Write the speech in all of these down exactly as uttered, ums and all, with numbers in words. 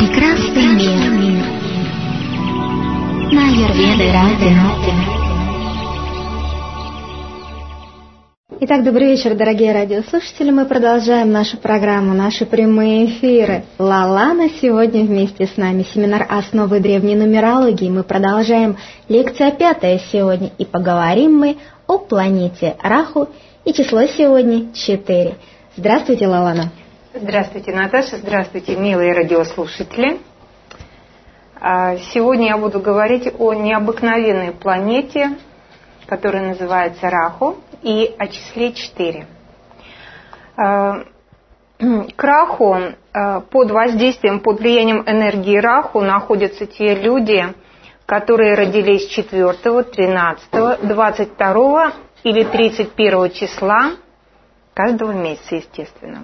Прекрасный мир. На Аюрведа радио. Итак, добрый вечер, дорогие радиослушатели. Мы продолжаем нашу программу, наши прямые эфиры. Лалана сегодня вместе с нами. Семинар «Основы древней нумерологии». Мы продолжаем. Лекция пятая сегодня. И поговорим мы о планете Раху. И число сегодня четыре. Здравствуйте, Лалана. Здравствуйте, Наташа. Здравствуйте, милые радиослушатели. Сегодня я буду говорить о необыкновенной планете, которая называется Раху, и о числе четыре. К Раху, под воздействием, под влиянием энергии Раху находятся те люди, которые родились четвёртого, тринадцатого, двадцать второго или тридцать первого числа каждого месяца, естественно.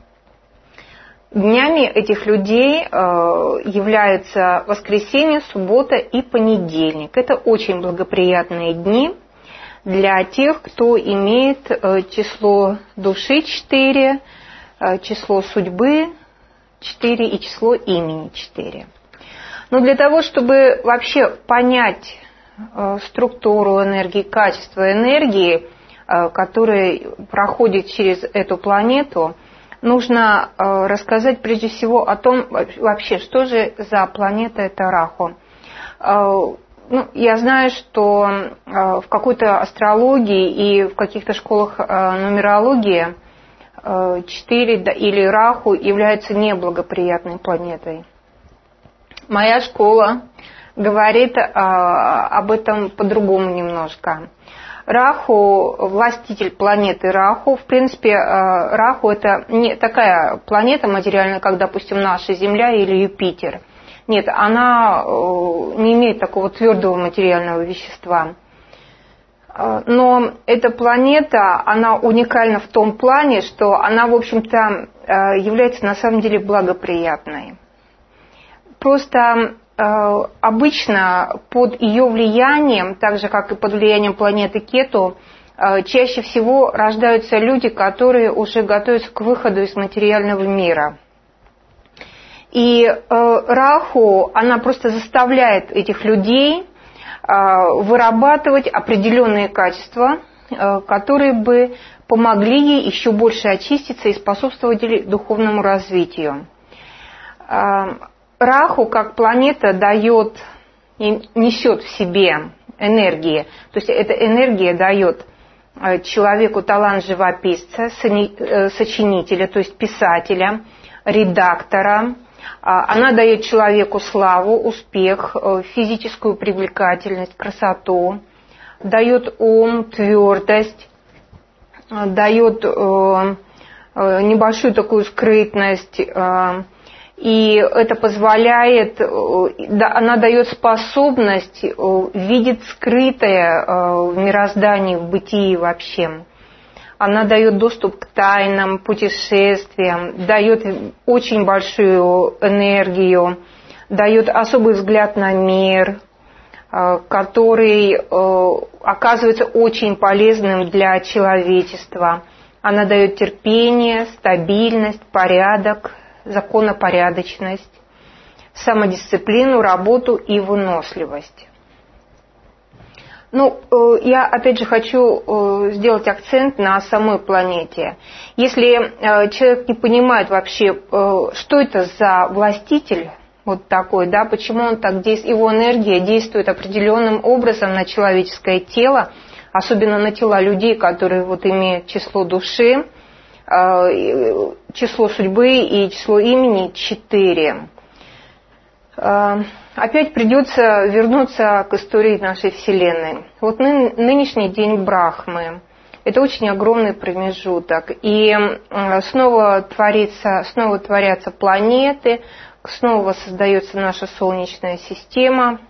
Днями этих людей являются воскресенье, суббота и понедельник. Это очень благоприятные дни для тех, кто имеет число души четыре, число судьбы четыре и число имени четыре. Но для того, чтобы вообще понять структуру энергии, качество энергии, которая проходит через эту планету, нужно рассказать прежде всего о том, вообще, что же за планета эта Раху. Ну, я знаю, что в какой-то астрологии и в каких-то школах нумерологии четыре или Раху являются неблагоприятной планетой. Моя школа говорит об этом по-другому немножко. Раху, властитель планеты Раху, в принципе, Раху это не такая планета материальная, как, допустим, наша Земля или Юпитер. Нет, она не имеет такого твердого материального вещества. Но эта планета, она уникальна в том плане, что она, в общем-то, является на самом деле благоприятной. Просто обычно под ее влиянием, так же как и под влиянием планеты Кету, чаще всего рождаются люди, которые уже готовятся к выходу из материального мира. И Раху, она просто заставляет этих людей вырабатывать определенные качества, которые бы помогли ей еще больше очиститься и способствовали духовному развитию. Раху как планета дает и несет в себе энергии, то есть эта энергия дает человеку талант живописца, сочинителя, то есть писателя, редактора. Она дает человеку славу, успех, физическую привлекательность, красоту, дает ум, твердость, дает небольшую такую скрытность. И это позволяет, она дает способность видеть скрытое в мироздании, в бытии вообще. Она дает доступ к тайнам, путешествиям, дает очень большую энергию, дает особый взгляд на мир, который оказывается очень полезным для человечества. Она дает терпение, стабильность, порядок, законопорядочность, самодисциплину, работу и выносливость. Ну, я опять же хочу сделать акцент на самой планете. Если человек не понимает вообще, что это за властитель вот такой, да, почему он так действует, его энергия действует определенным образом на человеческое тело, особенно на тела людей, которые вот имеют число души, число судьбы и число имени четыре. Опять придется вернуться к истории нашей Вселенной. Вот ны, нынешний день Брахмы – это очень огромный промежуток. И снова, творится, снова творятся планеты, снова создается наша Солнечная система.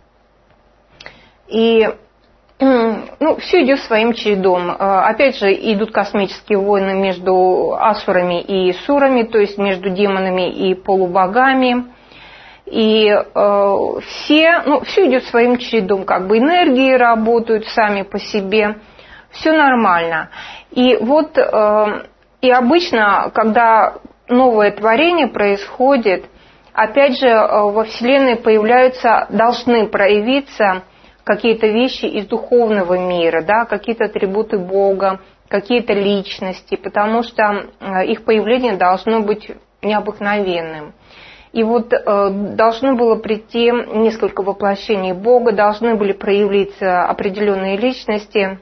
И ну, все идет своим чередом. Опять же, идут космические войны между асурами и сурами, то есть между демонами и полубогами. И э, все, ну, все идет своим чередом, как бы энергии работают сами по себе, все нормально. И вот, э, и обычно, когда новое творение происходит, опять же, во Вселенной появляются, должны проявиться какие-то вещи из духовного мира, да, какие-то атрибуты Бога, какие-то личности, потому что их появление должно быть необыкновенным. И вот э, должно было прийти несколько воплощений Бога, должны были проявиться определенные личности.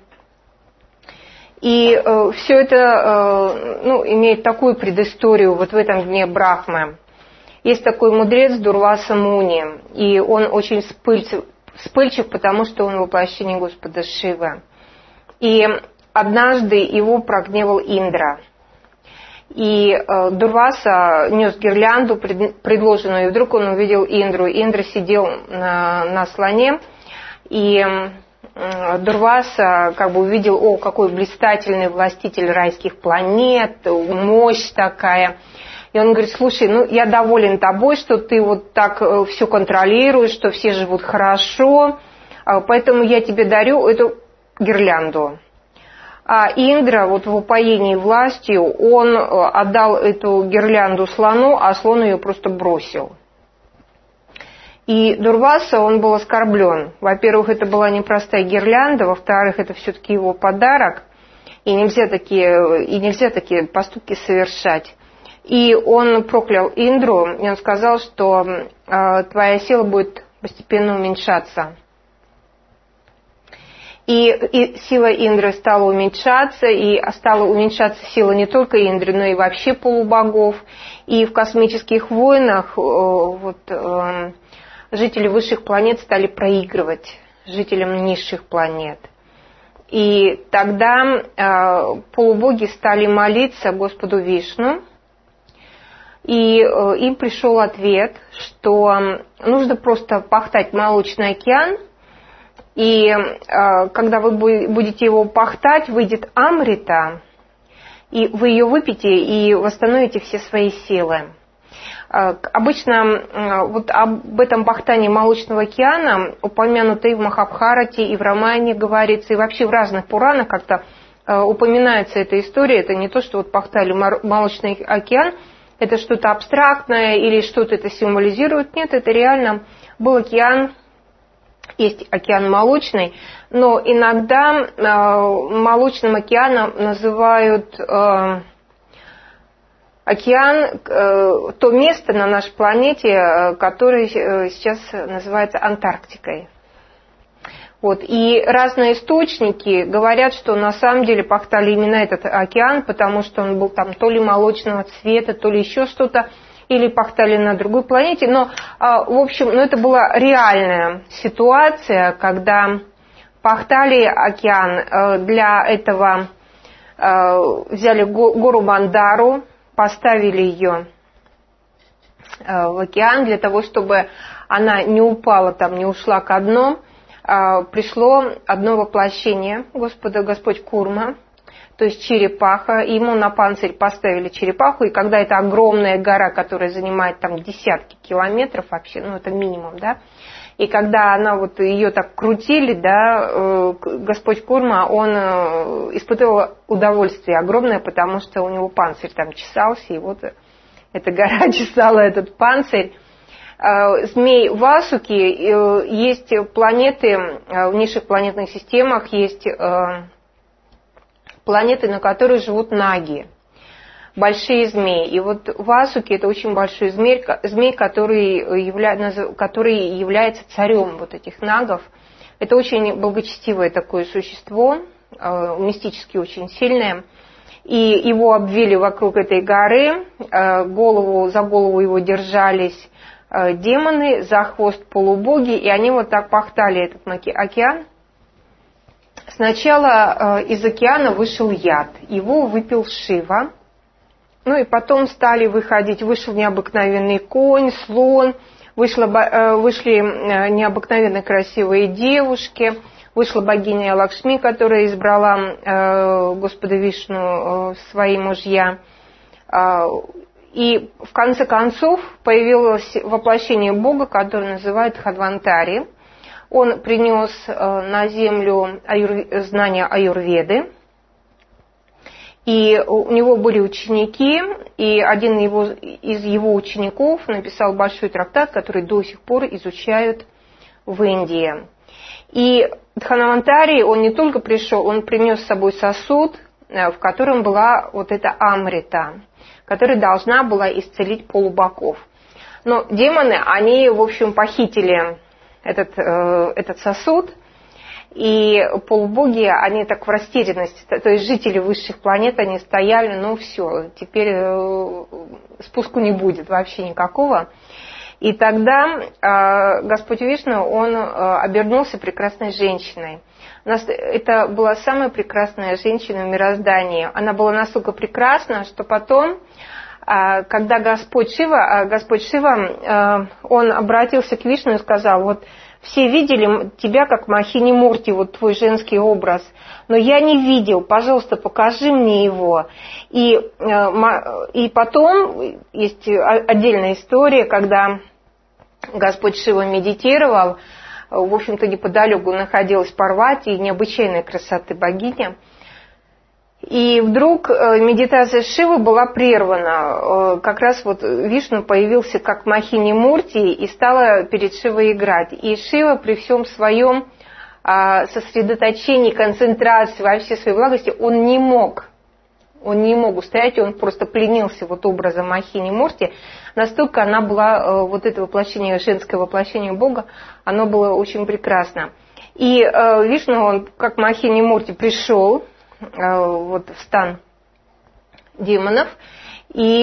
И э, все это э, ну, имеет такую предысторию вот в этом дне Брахмы. Есть такой мудрец Дурваса Муни, и он очень вспыльчив, вспыльчив, потому что он воплощение Господа Шивы. И однажды его прогневал Индра. И э, Дурваса нес гирлянду, пред, предложенную, и вдруг он увидел Индру. Индра сидел на, на слоне, и э, Дурваса как бы увидел, о, какой блистательный властитель райских планет, мощь такая. И он говорит: слушай, ну я доволен тобой, что ты вот так э, все контролируешь, что все живут хорошо, э, поэтому я тебе дарю эту гирлянду. А Индра вот в упоении властью, он отдал эту гирлянду слону, а слон ее просто бросил. И Дурваса, он был оскорблен. Во-первых, это была непростая гирлянда, во-вторых, это все-таки его подарок, и нельзя такие, и нельзя такие поступки совершать. И он проклял Индру, и он сказал, что э, твоя сила будет постепенно уменьшаться. И, и сила Индры стала уменьшаться, и стала уменьшаться сила не только Индры, но и вообще полубогов. И в космических войнах э, вот, э, жители высших планет стали проигрывать жителям низших планет. И тогда э, полубоги стали молиться Господу Вишну, и э, им пришел ответ, что нужно просто пахтать молочный океан, и э, когда вы будете его пахтать, выйдет амрита, и вы ее выпьете и восстановите все свои силы. Э, обычно э, вот об этом пахтании молочного океана упомянуто и в Махабхарате, и в Рамайне говорится, и вообще в разных Пуранах как-то э, упоминается эта история. Это не то, что вот пахтали молочный океан, это что-то абстрактное или что-то это символизирует. Нет, это реально был океан. Есть океан молочный, но иногда э, молочным океаном называют э, океан, э, то место на нашей планете, э, которое э, сейчас называется Антарктикой. Вот. И разные источники говорят, что на самом деле пахтали именно этот океан, потому что он был там то ли молочного цвета, то ли еще что-то, или пахтали на другой планете. Но, в общем, ну, это была реальная ситуация, когда пахтали океан. Для этого взяли гору Мандару, поставили ее в океан для того, чтобы она не упала там, не ушла ко дну. Пришло одно воплощение Господа, Господь Курма, то есть черепаха, и ему на панцирь поставили черепаху, и когда это огромная гора, которая занимает там десятки километров вообще, ну это минимум, да, и когда она вот ее так крутили, да, Господь Курма, он испытывал удовольствие огромное, потому что у него панцирь там чесался, и вот эта гора чесала этот панцирь. Змей Васуки, есть планеты, в низших планетных системах есть планеты, на которых живут наги, большие змеи. И вот Васуки – это очень большой змей, змей который, явля, который является царем вот этих нагов. Это очень благочестивое такое существо, мистически очень сильное. И его обвили вокруг этой горы, голову, за голову его держались демоны, за хвост полубоги, и они вот так пахтали этот океан. Сначала из океана вышел яд, его выпил Шива, ну и потом стали выходить, вышел необыкновенный конь, слон, вышло, вышли необыкновенно красивые девушки, вышла богиня Лакшми, которая избрала Господа Вишну в свои мужья. И в конце концов появилось воплощение Бога, которое называют Дханвантари. Он принес на землю аюр... знания аюрведы. И у него были ученики, и один его, из его учеников написал большой трактат, который до сих пор изучают в Индии. И Дханвантари, он не только пришел, он принес с собой сосуд, в котором была вот эта амрита, которая должна была исцелить полубогов. Но демоны, они, в общем, похитили этот, э, этот сосуд, и полубоги, они так в растерянности, то есть жители высших планет, они стояли, ну все, теперь э, спуску не будет вообще никакого. И тогда э, Господь Вишну, он э, обернулся прекрасной женщиной. У нас, это была самая прекрасная женщина в мироздании. Она была настолько прекрасна, что потом, э, когда Господь Шива, э, Господь Шива, э, он обратился к Вишну и сказал: вот все видели тебя как Махини Мурти, вот твой женский образ, но я не видел, пожалуйста, покажи мне его. И, и потом есть отдельная история, когда Господь Шива медитировал, в общем-то неподалеку находилась Парвати, необычайной красоты богиня. И вдруг медитация Шивы была прервана. Как раз вот Вишну появился как Махини Мурти и стала перед Шивой играть. И Шива при всем своем сосредоточении, концентрации, вообще своей благости, он не мог, он не мог устоять, он просто пленился вот образом Махини Мурти. Настолько она была, вот это воплощение, женское воплощение Бога, оно было очень прекрасно. И Вишну, он как Махини Мурти пришел вот в стан демонов и,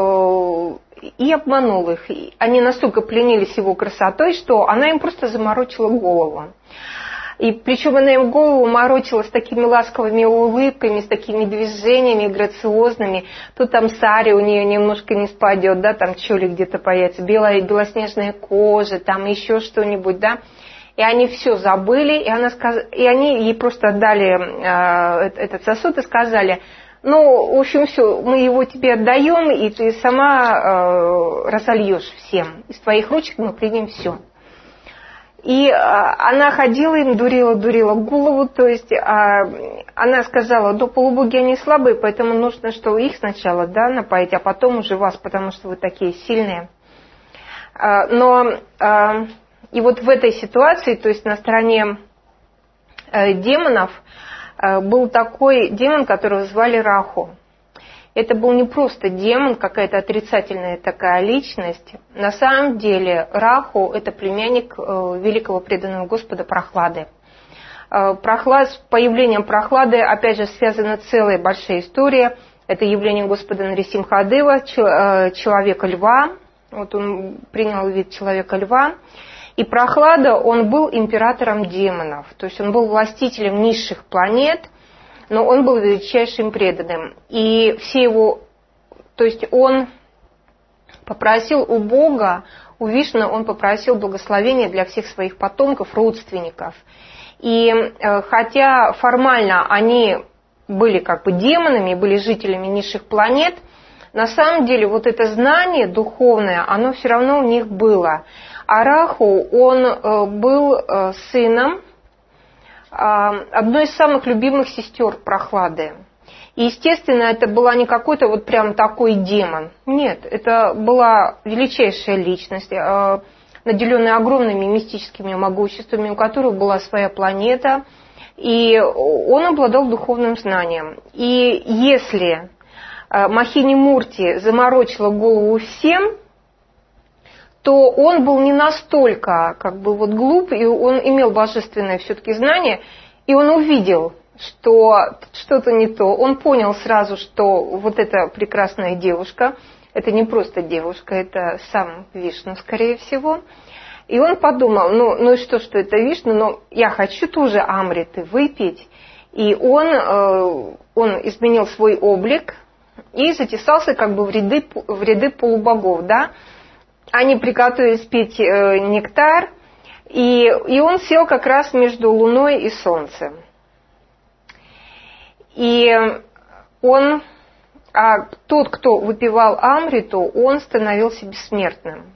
и обманул их. Они настолько пленились его красотой, что она им просто заморочила голову. И причем она им голову морочила с такими ласковыми улыбками, с такими движениями грациозными. Тут там сари у нее немножко не спадет, да, там чоли где-то появится, белая, белоснежная кожа, там еще что-нибудь, да. И они все забыли, и, она сказ... и они ей просто отдали э, этот сосуд и сказали: ну, в общем, все, мы его тебе отдаем, и ты сама э, разольешь всем. Из твоих ручек мы примем все. И э, она ходила им, дурила, дурила голову, то есть э, она сказала: да, полубоги, они слабые, поэтому нужно, что их сначала, да, напоить, а потом уже вас, потому что вы такие сильные. Э, но... Э, И вот в этой ситуации, то есть на стороне э, демонов, э, был такой демон, которого звали Раху. Это был не просто демон, какая-то отрицательная такая личность. На самом деле Раху – это племянник э, великого преданного Господа Прохлады. Э, Прохлад, с появлением Прохлады, опять же, связана целая большая история. Это явление Господа Нарисимхадева, э, человека-льва. Вот он принял вид человека-льва. И Прохлада, он был императором демонов, то есть он был властителем низших планет, но он был величайшим преданным. И все его, то есть он попросил у Бога, у Вишну, он попросил благословения для всех своих потомков, родственников. И хотя формально они были как бы демонами, были жителями низших планет, на самом деле вот это знание духовное, оно все равно у них было. А Раху, он был сыном одной из самых любимых сестер Прохлады. И, естественно, это была не какой-то вот прям такой демон. Нет, это была величайшая личность, наделенная огромными мистическими могуществами, у которой была своя планета, и он обладал духовным знанием. И если Махини Мурти заморочила голову всем, то он был не настолько как бы вот глуп, и он имел божественное все-таки знание, и он увидел, что что-то не то. Он понял сразу, что вот эта прекрасная девушка, это не просто девушка, это сам Вишну, скорее всего. И он подумал: ну, ну и что, что это Вишну, но я хочу тоже амриты выпить. И он, э, он изменил свой облик и затесался как бы в ряды, в ряды полубогов, да. Они приготовились пить э, нектар, и, и он сел как раз между Луной и Солнцем. И он, а тот, кто выпивал амриту, он становился бессмертным.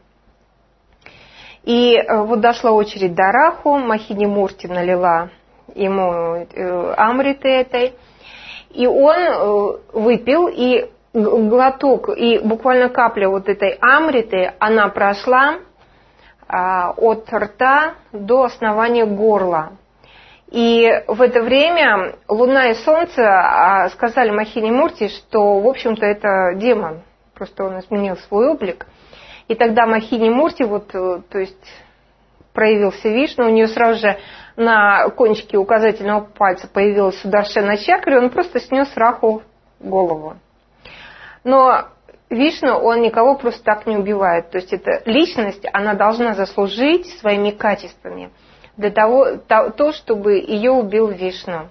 И э, вот дошла очередь до Раху, Махини Мурти налила ему э, амриты этой. И он выпил, и глоток, и буквально капля вот этой амриты, она прошла от рта до основания горла. И в это время Луна и Солнце сказали Махини Мурти, что, в общем-то, это демон. Просто он изменил свой облик. И тогда Махини Мурти, вот, то есть, проявился Вишну, у нее сразу же на кончике указательного пальца появилась Сударшена чакра, и он просто снес Раху голову. Но Вишну, он никого просто так не убивает. То есть, эта личность, она должна заслужить своими качествами для того, то, то чтобы ее убил Вишну.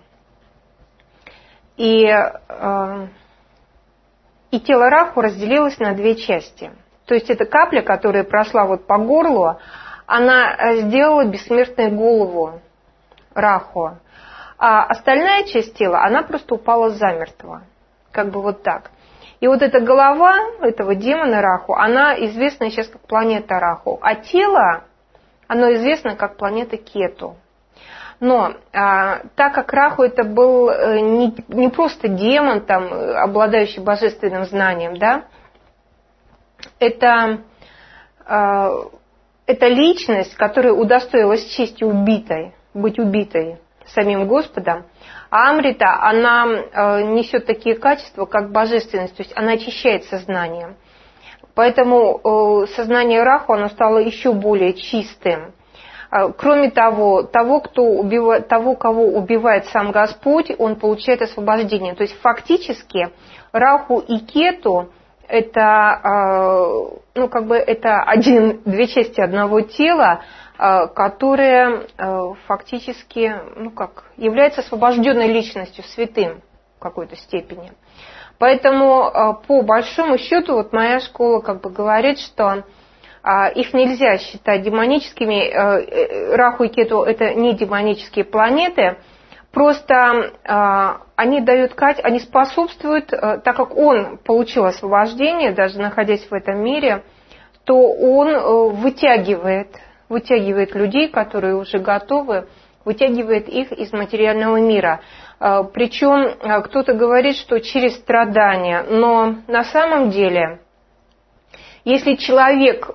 И, э, и тело Раху разделилось на две части. То есть эта капля, которая прошла вот по горлу, она сделала бессмертной голову Раху. А остальная часть тела, она просто упала замертво. Как бы вот так. И вот эта голова этого демона Раху, она известна сейчас как планета Раху. А тело, оно известно как планета Кету. Но а, так как Раху это был не, не просто демон, там, обладающий божественным знанием, да, это, а, это личность, которая удостоилась чести убитой, быть убитой самим Господом. А Амрита, она а, несет такие качества, как божественность, то есть она очищает сознание. Поэтому э, сознание Раху, оно стало еще более чистым. Кроме того, того, кто убивает, того, кого убивает сам Господь, он получает освобождение. То есть фактически Раху и Кету это, ну, как бы это один, две части одного тела, которые фактически, ну, как, являются освобожденной личностью, святым в какой-то степени. Поэтому по большому счету вот моя школа как бы говорит, что их нельзя считать демоническими. Раху и Кету это не демонические планеты, просто они дают, они способствуют, так как он получил освобождение, даже находясь в этом мире, то он вытягивает, вытягивает людей, которые уже готовы, вытягивает их из материального мира. Причем кто-то говорит, что через страдания, но на самом деле, если человек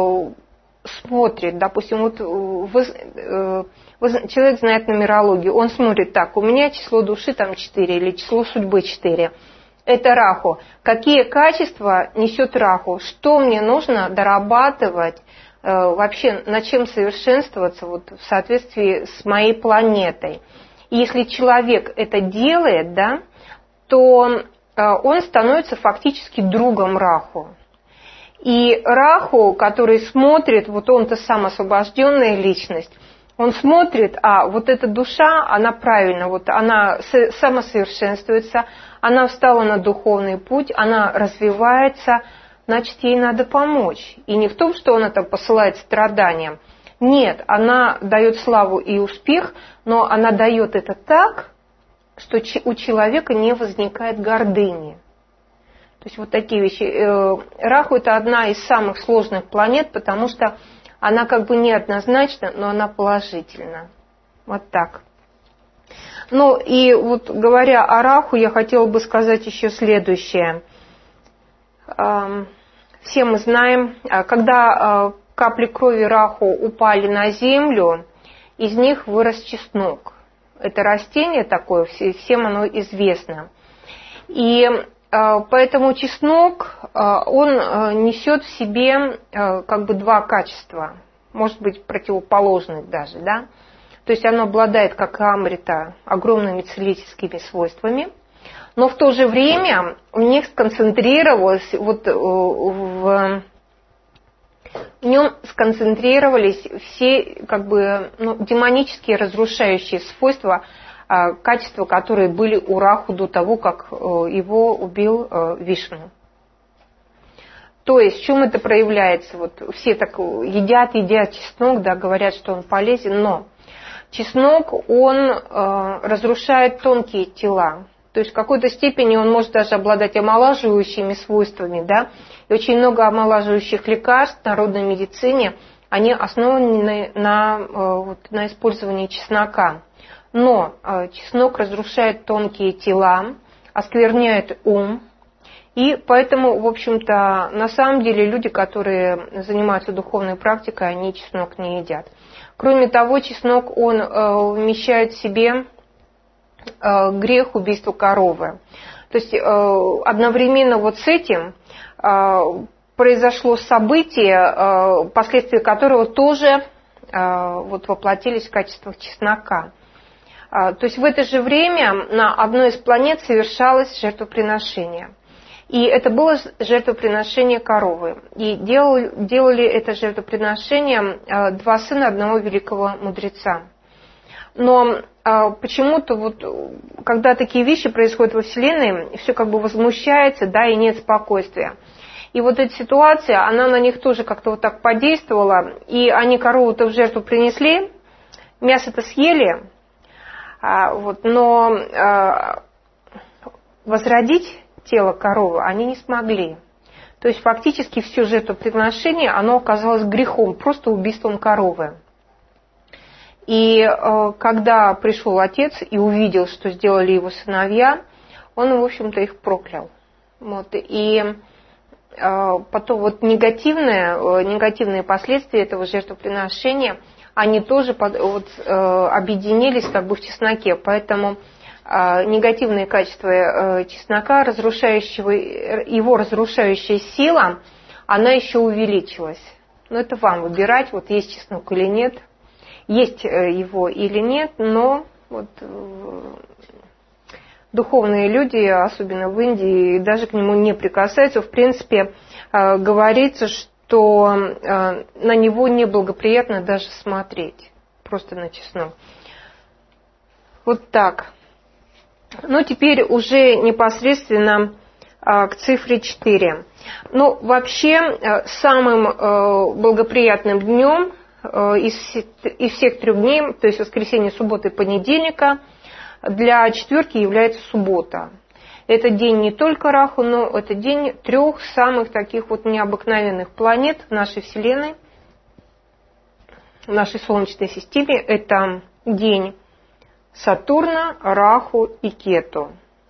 смотрит, допустим, вот вы, вы, человек знает нумерологию, он смотрит так, у меня число души там четыре или число судьбы четыре. Это Раху. Какие качества несет Раху? Что мне нужно дорабатывать, вообще над чем совершенствоваться вот, в соответствии с моей планетой? И если человек это делает, да, то он становится фактически другом Раху. И Раху, который смотрит, вот он-то сам освобожденная личность, он смотрит, а вот эта душа, она правильно, вот она самосовершенствуется, она встала на духовный путь, она развивается, значит, ей надо помочь. И не в том, что она там посылает страдания. Нет, она дает славу и успех, но она дает это так, что у человека не возникает гордыни. То есть вот такие вещи. Раху это одна из самых сложных планет, потому что она как бы неоднозначна, но она положительна. Вот так. Ну и вот говоря о Раху, я хотела бы сказать еще следующее. Все мы знаем, когда капли крови Раху упали на землю, из них вырос чеснок. Это растение такое, всем оно известно. И поэтому чеснок, он несет в себе как бы два качества, может быть, противоположных даже, да. То есть оно обладает, как и амрита, огромными целительскими свойствами, но в то же время в них сконцентрировалось, вот в, в нем сконцентрировались все как бы ну, демонические разрушающие свойства, качества, которые были у Раху до того, как его убил Вишну. То есть в чем это проявляется? Вот все так едят, едят чеснок, да, говорят, что он полезен, но чеснок, он э, разрушает тонкие тела. То есть в какой-то степени он может даже обладать омолаживающими свойствами, да. И очень много омолаживающих лекарств в народной медицине, они основаны на, на, э, вот, на использовании чеснока. Но э, чеснок разрушает тонкие тела, оскверняет ум. И поэтому, в общем-то, на самом деле люди, которые занимаются духовной практикой, они чеснок не едят. Кроме того, чеснок, он э, вмещает в себе э, грех убийства коровы. То есть э, одновременно вот с этим э, произошло событие, э, последствия которого тоже э, вот воплотились в качествах чеснока. Э, то есть в это же время на одной из планет совершалось жертвоприношение. И это было жертвоприношение коровы. И делали, делали это жертвоприношение э, два сына одного великого мудреца. Но э, почему-то вот, когда такие вещи происходят во Вселенной, все как бы возмущается, да, и нет спокойствия. И вот эта ситуация, она на них тоже как-то вот так подействовала. И они корову-то в жертву принесли, мясо-то съели, а, вот, но а, возродить тело коровы они не смогли. То есть фактически все жертвоприношение, оно оказалось грехом, просто убийством коровы. И э, когда пришел отец и увидел, что сделали его сыновья, он, в общем-то, их проклял. Вот. И э, потом вот негативные, э, негативные последствия этого жертвоприношения, они тоже под, вот, э, объединились как бы в чесноке. Поэтому э, негативные качества э, чеснока, разрушающего, его разрушающая сила, она еще увеличилась. Но это вам выбирать, вот есть чеснок или нет. Есть его или нет, но вот, духовные люди, особенно в Индии, даже к нему не прикасаются. В принципе, говорится, что на него неблагоприятно даже смотреть, просто на чеснок. Вот так. Ну, теперь уже непосредственно к цифре четыре. Ну, вообще, самым благоприятным днем Из, из всех трех дней, то есть воскресенье, суббота и понедельника, для четверки является суббота. Это день не только Раху, но это день трех самых таких вот необыкновенных планет в нашей Вселенной, в нашей Солнечной системе. Это день Сатурна, Раху и Кету.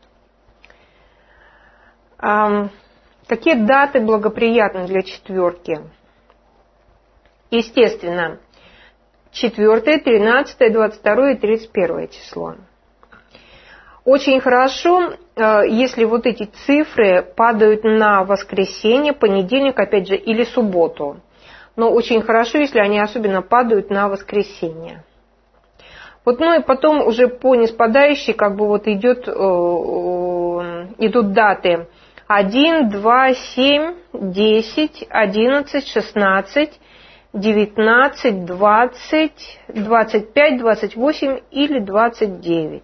Какие даты благоприятны для четверки? Естественно, четвёртое, тринадцатое, двадцать второе и тридцать первое число. Очень хорошо, если вот эти цифры падают на воскресенье, понедельник, опять же, или субботу. Но очень хорошо, если они особенно падают на воскресенье. Вот, ну и потом уже по ниспадающей как бы вот идет, идут даты один, два, семь, десять, одиннадцать, шестнадцать, девятнадцать, двадцать, двадцать пять, двадцать восемь или двадцать девять.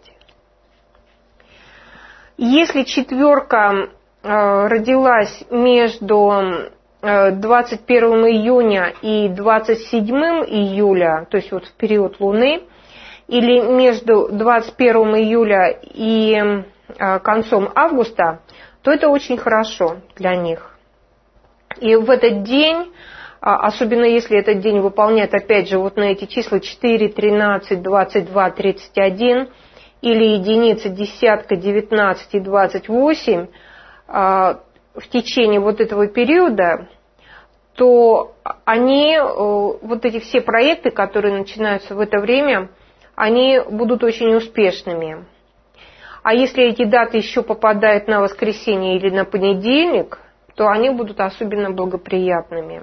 Если четверка э, родилась между э, двадцать первым июня и двадцать седьмым июля, то есть вот в период Луны, или между двадцать первым июля и э, концом августа, то это очень хорошо для них. И в этот день, особенно если этот день выполняет, опять же, вот на эти числа четыре, тринадцать, двадцать два, тридцать один, или единица, десятка, девятнадцать и двадцать восемь в течение вот этого периода, то они, вот эти все проекты, которые начинаются в это время, они будут очень успешными. А если эти даты еще попадают на воскресенье или на понедельник, то они будут особенно благоприятными.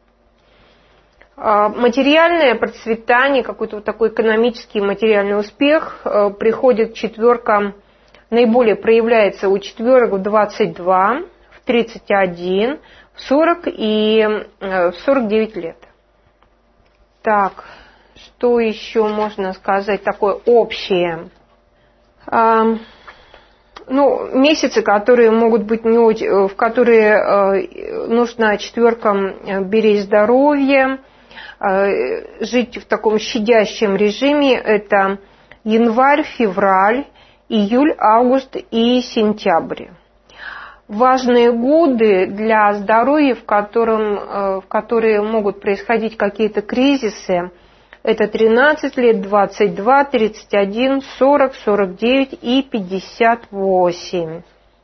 Материальное процветание, какой-то вот такой экономический материальный успех приходит четверкам, наиболее проявляется у четверок в двадцать два, в тридцать один, в сорок и в сорок девять лет. Так, что еще можно сказать такое общее? Ну, месяцы, которые могут быть не очень, в которые нужно четверкам беречь здоровье, жить в таком щадящем режиме, это январь, февраль, июль, август и сентябрь. Важные годы для здоровья, в, котором, в которые могут происходить какие-то кризисы, Это тринадцать лет, двадцать два, тридцать один, сорок, сорок девять и пятьдесят восемь.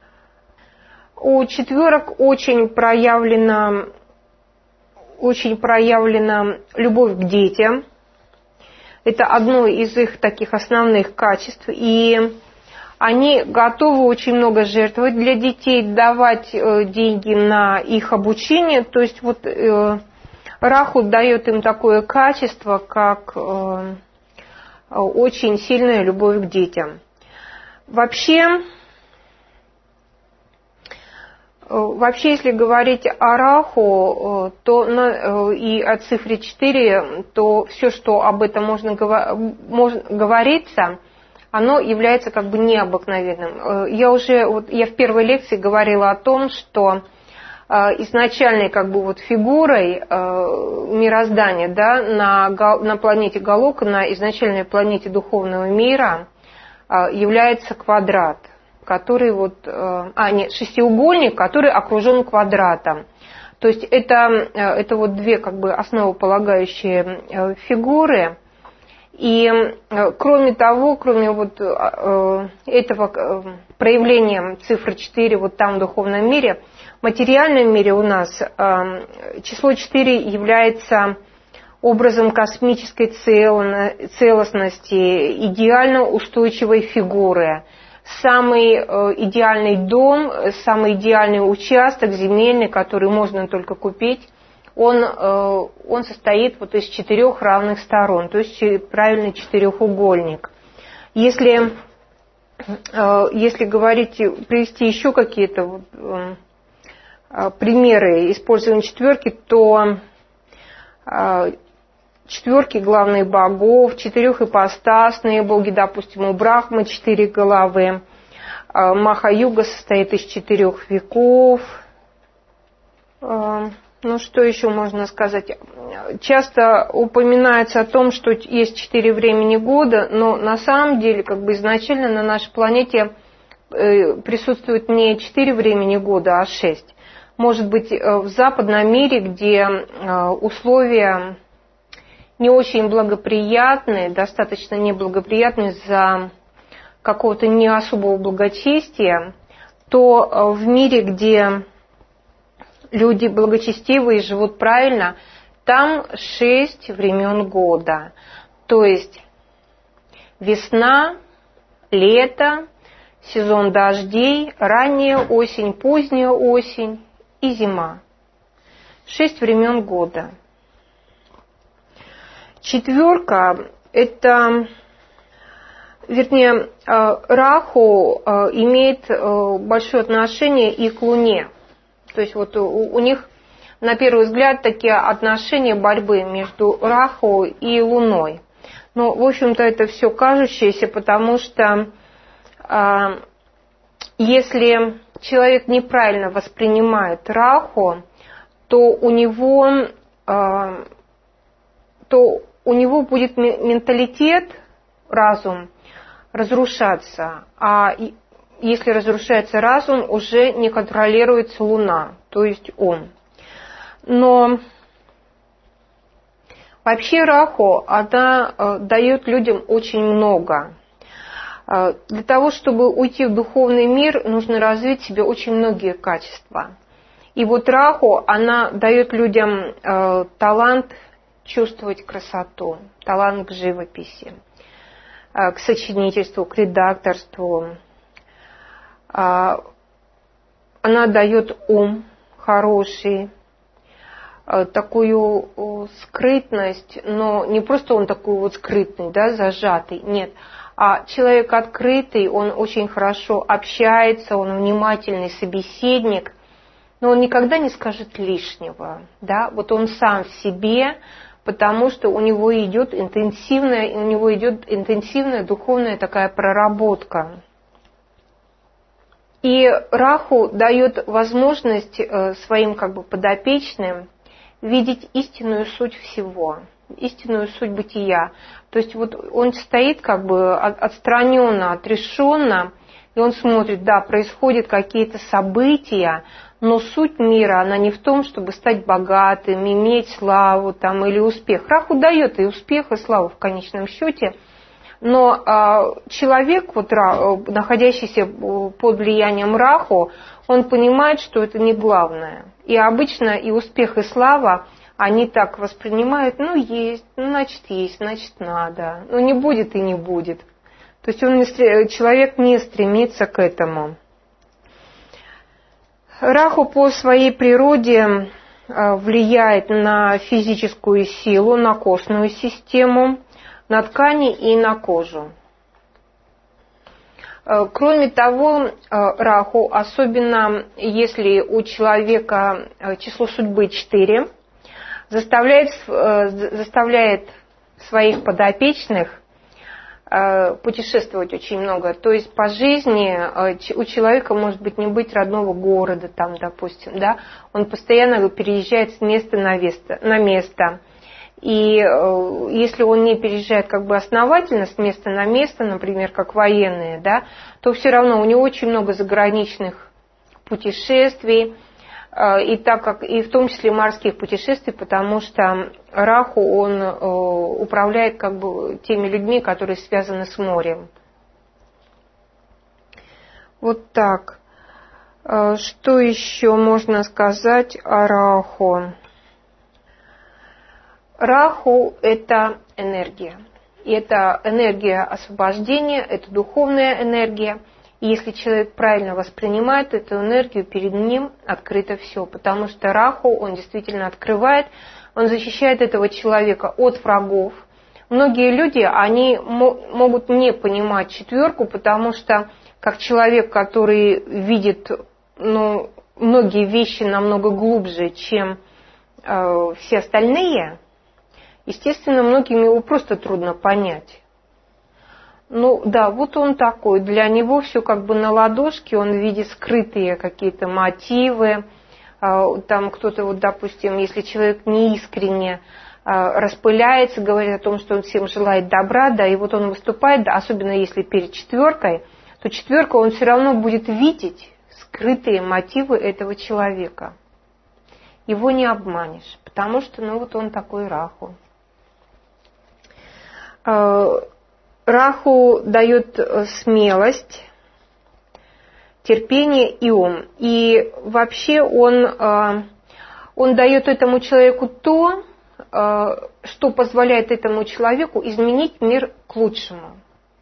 У четверок очень проявлена, очень проявлена любовь к детям. Это одно из их таких основных качеств. И они готовы очень много жертвовать для детей, давать деньги на их обучение. То есть вот Раху дает им такое качество, как очень сильная любовь к детям. Вообще, вообще, если говорить о Раху то на, и о цифре четыре, то все, что об этом можно, можно говориться, оно является как бы необыкновенным. Я уже, вот я в первой лекции говорила о том, что изначальной как бы вот фигурой мироздания, да, на, на планете Галока, на изначальной планете духовного мира является квадрат, который вот, а нет, шестиугольник, который окружен квадратом. То есть это, это вот две как бы основополагающие фигуры. И кроме того, кроме вот этого проявления цифры четыре вот там в духовном мире, в материальном мире у нас число четыре является образом космической целостности, идеально устойчивой фигуры. Самый идеальный дом, самый идеальный участок земельный, который можно только купить, он, он состоит вот из четырех равных сторон, то есть правильный четырехугольник. Если, если говорить, привести еще какие-то вот примеры использования четверки, то четверки главных богов, четырехипостасные боги, допустим, у Брахмы четыре головы, Маха-юга состоит из четырех веков. Ну, что еще можно сказать? Часто упоминается о том, что есть четыре времени года, но на самом деле, как бы изначально на нашей планете присутствует не четыре времени года, а шесть. Может быть, в западном мире, где условия не очень благоприятные, достаточно неблагоприятные из-за какого-то не особого благочестия, то в мире, где люди благочестивые живут правильно, там шесть времен года. То есть весна, лето, сезон дождей, ранняя осень, поздняя осень и зима. Шесть времен года. Четверка – это, вернее, Раху имеет большое отношение и к Луне. То есть вот у, у них, на первый взгляд, такие отношения борьбы между Раху и Луной. Но, в общем-то, это все кажущееся, потому что э, если человек неправильно воспринимает Раху, то у него, э, то у него будет менталитет, разум разрушаться, а если разрушается разум, уже не контролируется Луна, то есть он. Но вообще Раху, она э, дает людям очень много. Э, для того, чтобы уйти в духовный мир, нужно развить в себе очень многие качества. И вот Раху, она дает людям э, талант чувствовать красоту, талант к живописи, э, к сочинительству, к редакторству. Она дает ум хороший, такую скрытность, но не просто он такой вот скрытный, да, зажатый, нет, а человек открытый, он очень хорошо общается, он внимательный собеседник, но он никогда не скажет лишнего, да, вот он сам в себе, потому что у него идет интенсивная, у него идет интенсивная духовная такая проработка. И Раху дает возможность своим как бы подопечным видеть истинную суть всего, истинную суть бытия. То есть вот он стоит как бы отстраненно, отрешенно, и он смотрит, да, происходят какие-то события, но суть мира, она не в том, чтобы стать богатым, иметь славу там, или успех. Раху дает и успех, и славу в конечном счете, но а, человек, вот, находящийся под влиянием Раху, он понимает, что это не главное. И обычно и успех, и слава, они так воспринимают, ну есть, ну значит есть, значит надо, ну не будет и не будет. То есть он не, человек не стремится к этому. Раху по своей природе влияет на физическую силу, на костную систему, на ткани и на кожу. Кроме того, Раху, особенно если у человека число судьбы четыре, заставляет, заставляет своих подопечных путешествовать очень много. То есть по жизни у человека может быть не быть родного города, там, допустим, да, он постоянно переезжает с места на место, на место. И если он не переезжает как бы основательно с места на место, например, как военные, да, то все равно у него очень много заграничных путешествий, и так как и в том числе морских путешествий, потому что Раху, он управляет как бы теми людьми, которые связаны с морем. Вот так. Что еще можно сказать о Раху? Раху – это энергия. И это энергия освобождения, это духовная энергия. И если человек правильно воспринимает эту энергию, перед ним открыто все. Потому что Раху, он действительно открывает, он защищает этого человека от врагов. Многие люди, они могут не понимать четверку, потому что как человек, который видит, ну, многие вещи намного глубже, чем э, все остальные, естественно, многим его просто трудно понять. Ну да, вот он такой, для него все как бы на ладошке, он видит скрытые какие-то мотивы, там кто-то, вот, допустим, если человек неискренне распыляется, говорит о том, что он всем желает добра, да, и вот он выступает, да, особенно если перед четверкой, то четверка, он все равно будет видеть скрытые мотивы этого человека. Его не обманешь, потому что, ну вот он такой Раху. Раху дает смелость, терпение и ум. И вообще он, он дает этому человеку то, что позволяет этому человеку изменить мир к лучшему.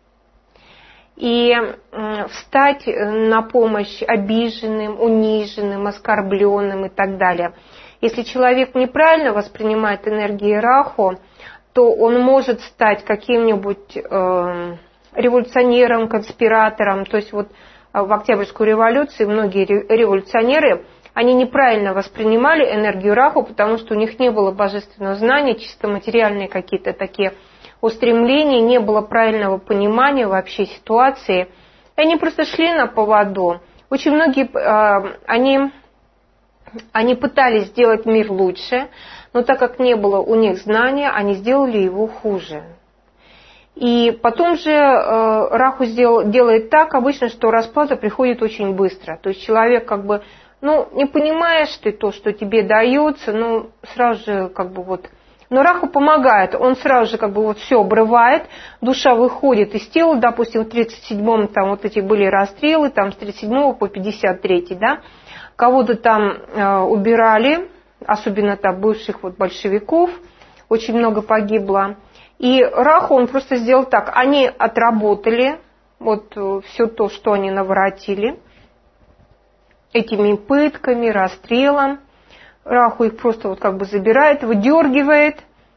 И встать на помощь обиженным, униженным, оскорбленным и так далее. Если человек неправильно воспринимает энергию Раху, то он может стать каким-нибудь э, революционером, конспиратором. То есть вот в Октябрьскую революцию многие революционеры, они неправильно воспринимали энергию Раху, потому что у них не было божественного знания, чисто материальные какие-то такие устремления, не было правильного понимания вообще ситуации. И они просто шли на поводу. Очень многие, э, они, они пытались сделать мир лучше, но так как не было у них знания, они сделали его хуже. И потом же э, Раху сделал, делает так обычно, что расплата приходит очень быстро. То есть человек как бы, ну, не понимаешь ты то, что тебе дается, ну, сразу же как бы вот... Но Раху помогает, он сразу же как бы вот все обрывает, душа выходит из тела, допустим, в тридцать седьмом там вот эти были расстрелы, там с тридцать седьмого по пятьдесят третий, да, кого-то там э, убирали, особенно там бывших вот большевиков, очень много погибло. И Раху он просто сделал так, они отработали вот все то, что они наворотили, этими пытками, расстрелом. Раху их просто вот как бы забирает, выдергивает.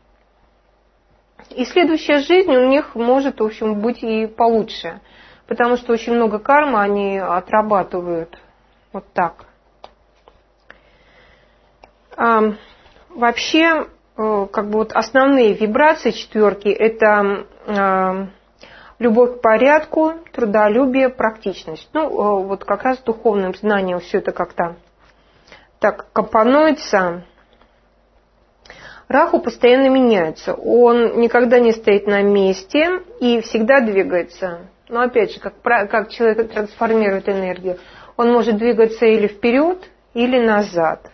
И следующая жизнь у них может, в общем, быть и получше, потому что очень много кармы они отрабатывают вот так. А, вообще, как бы вот основные вибрации четверки – это а, любовь к порядку, трудолюбие, практичность. Ну, вот как раз духовным знанием все это как-то так компонуется. Раху постоянно меняется. Он никогда не стоит на месте и всегда двигается. Но опять же, как, как человек трансформирует энергию, он может двигаться или вперед, или назад.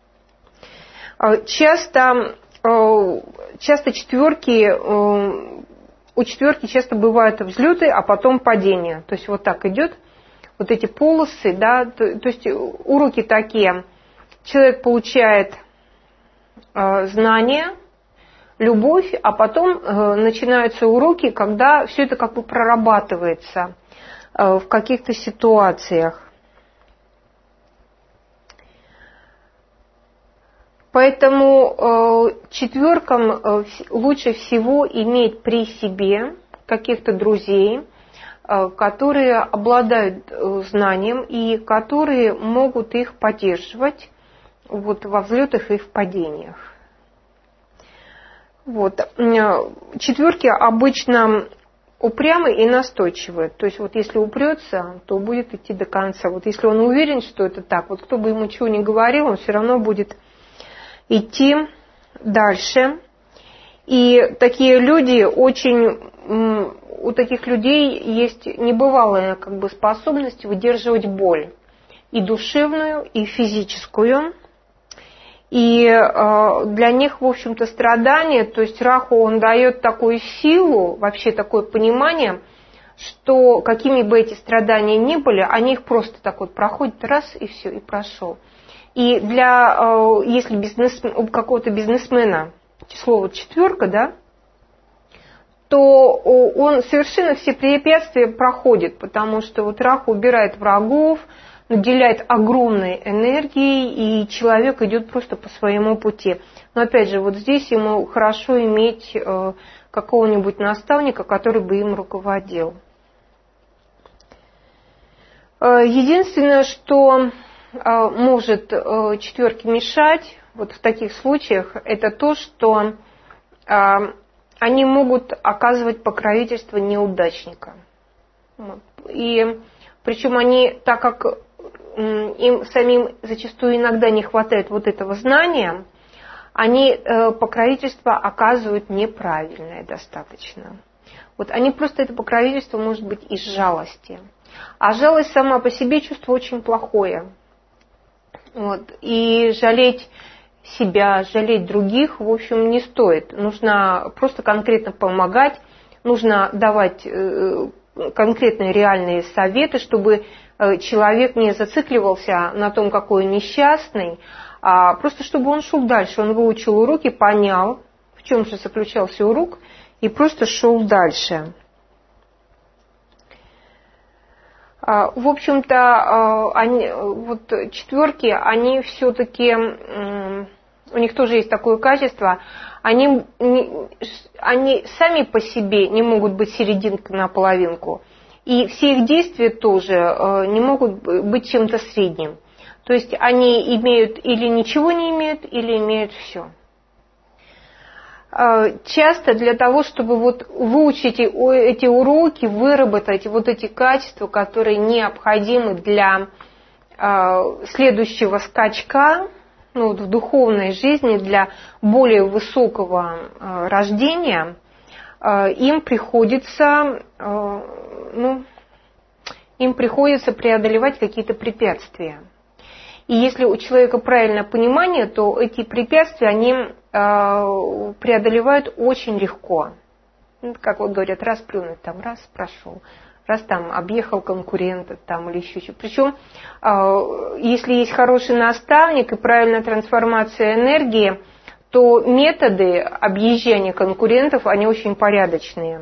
Часто, часто четверки, у четверки часто бывают взлеты, а потом падения. То есть вот так идет, вот эти полосы, да, то, то есть уроки такие. Человек получает знания, любовь, а потом начинаются уроки, когда все это как бы прорабатывается в каких-то ситуациях. Поэтому э, четверкам э, лучше всего иметь при себе каких-то друзей, э, которые обладают э, знанием и которые могут их поддерживать вот, во взлетах и в падениях. Вот. Четверки обычно упрямы и настойчивы. То есть вот если упрется, то будет идти до конца. Вот если он уверен, что это так, вот кто бы ему чего ни говорил, он все равно будет идти дальше. И такие люди очень, у таких людей есть небывалая как бы способность выдерживать боль, и душевную, и физическую. И для них, в общем-то, страдание, то есть Раху, он дает такую силу, вообще такое понимание, что какими бы эти страдания ни были, они их просто так вот проходят раз и все, и прошел. И для, если бизнес, у какого-то бизнесмена число вот четверка, да, то он совершенно все препятствия проходит, потому что вот Раху убирает врагов, наделяет огромной энергией, и человек идет просто по своему пути. Но опять же, вот здесь ему хорошо иметь какого-нибудь наставника, который бы им руководил. Единственное, что может четверке мешать вот в таких случаях, это то, что они могут оказывать покровительство неудачника. И причем они, так как им самим зачастую иногда не хватает вот этого знания, они покровительство оказывают неправильное достаточно. Вот они просто это покровительство может быть из жалости. А жалость сама по себе чувство очень плохое. Вот. И жалеть себя, жалеть других, в общем, не стоит. Нужно просто конкретно помогать, нужно давать конкретные реальные советы, чтобы человек не зацикливался на том, какой он несчастный, а просто чтобы он шел дальше. Он выучил уроки, понял, в чем же заключался урок, и просто шел дальше. В общем-то, они, вот четверки, они все-таки, у них тоже есть такое качество, они, они сами по себе не могут быть серединкой на половинку, и все их действия тоже не могут быть чем-то средним. То есть они имеют или ничего не имеют, или имеют все. Часто для того, чтобы вот выучить эти уроки, выработать вот эти качества, которые необходимы для следующего скачка, ну, в духовной жизни, для более высокого рождения, им приходится, ну, им приходится преодолевать какие-то препятствия. И если у человека правильное понимание, то эти препятствия, они преодолевают очень легко. Как вот говорят, раз плюнуть, там раз прошел, раз там объехал конкурента там, или еще что-то. Причем, если есть хороший наставник и правильная трансформация энергии, то методы объезжания конкурентов, они очень порядочные.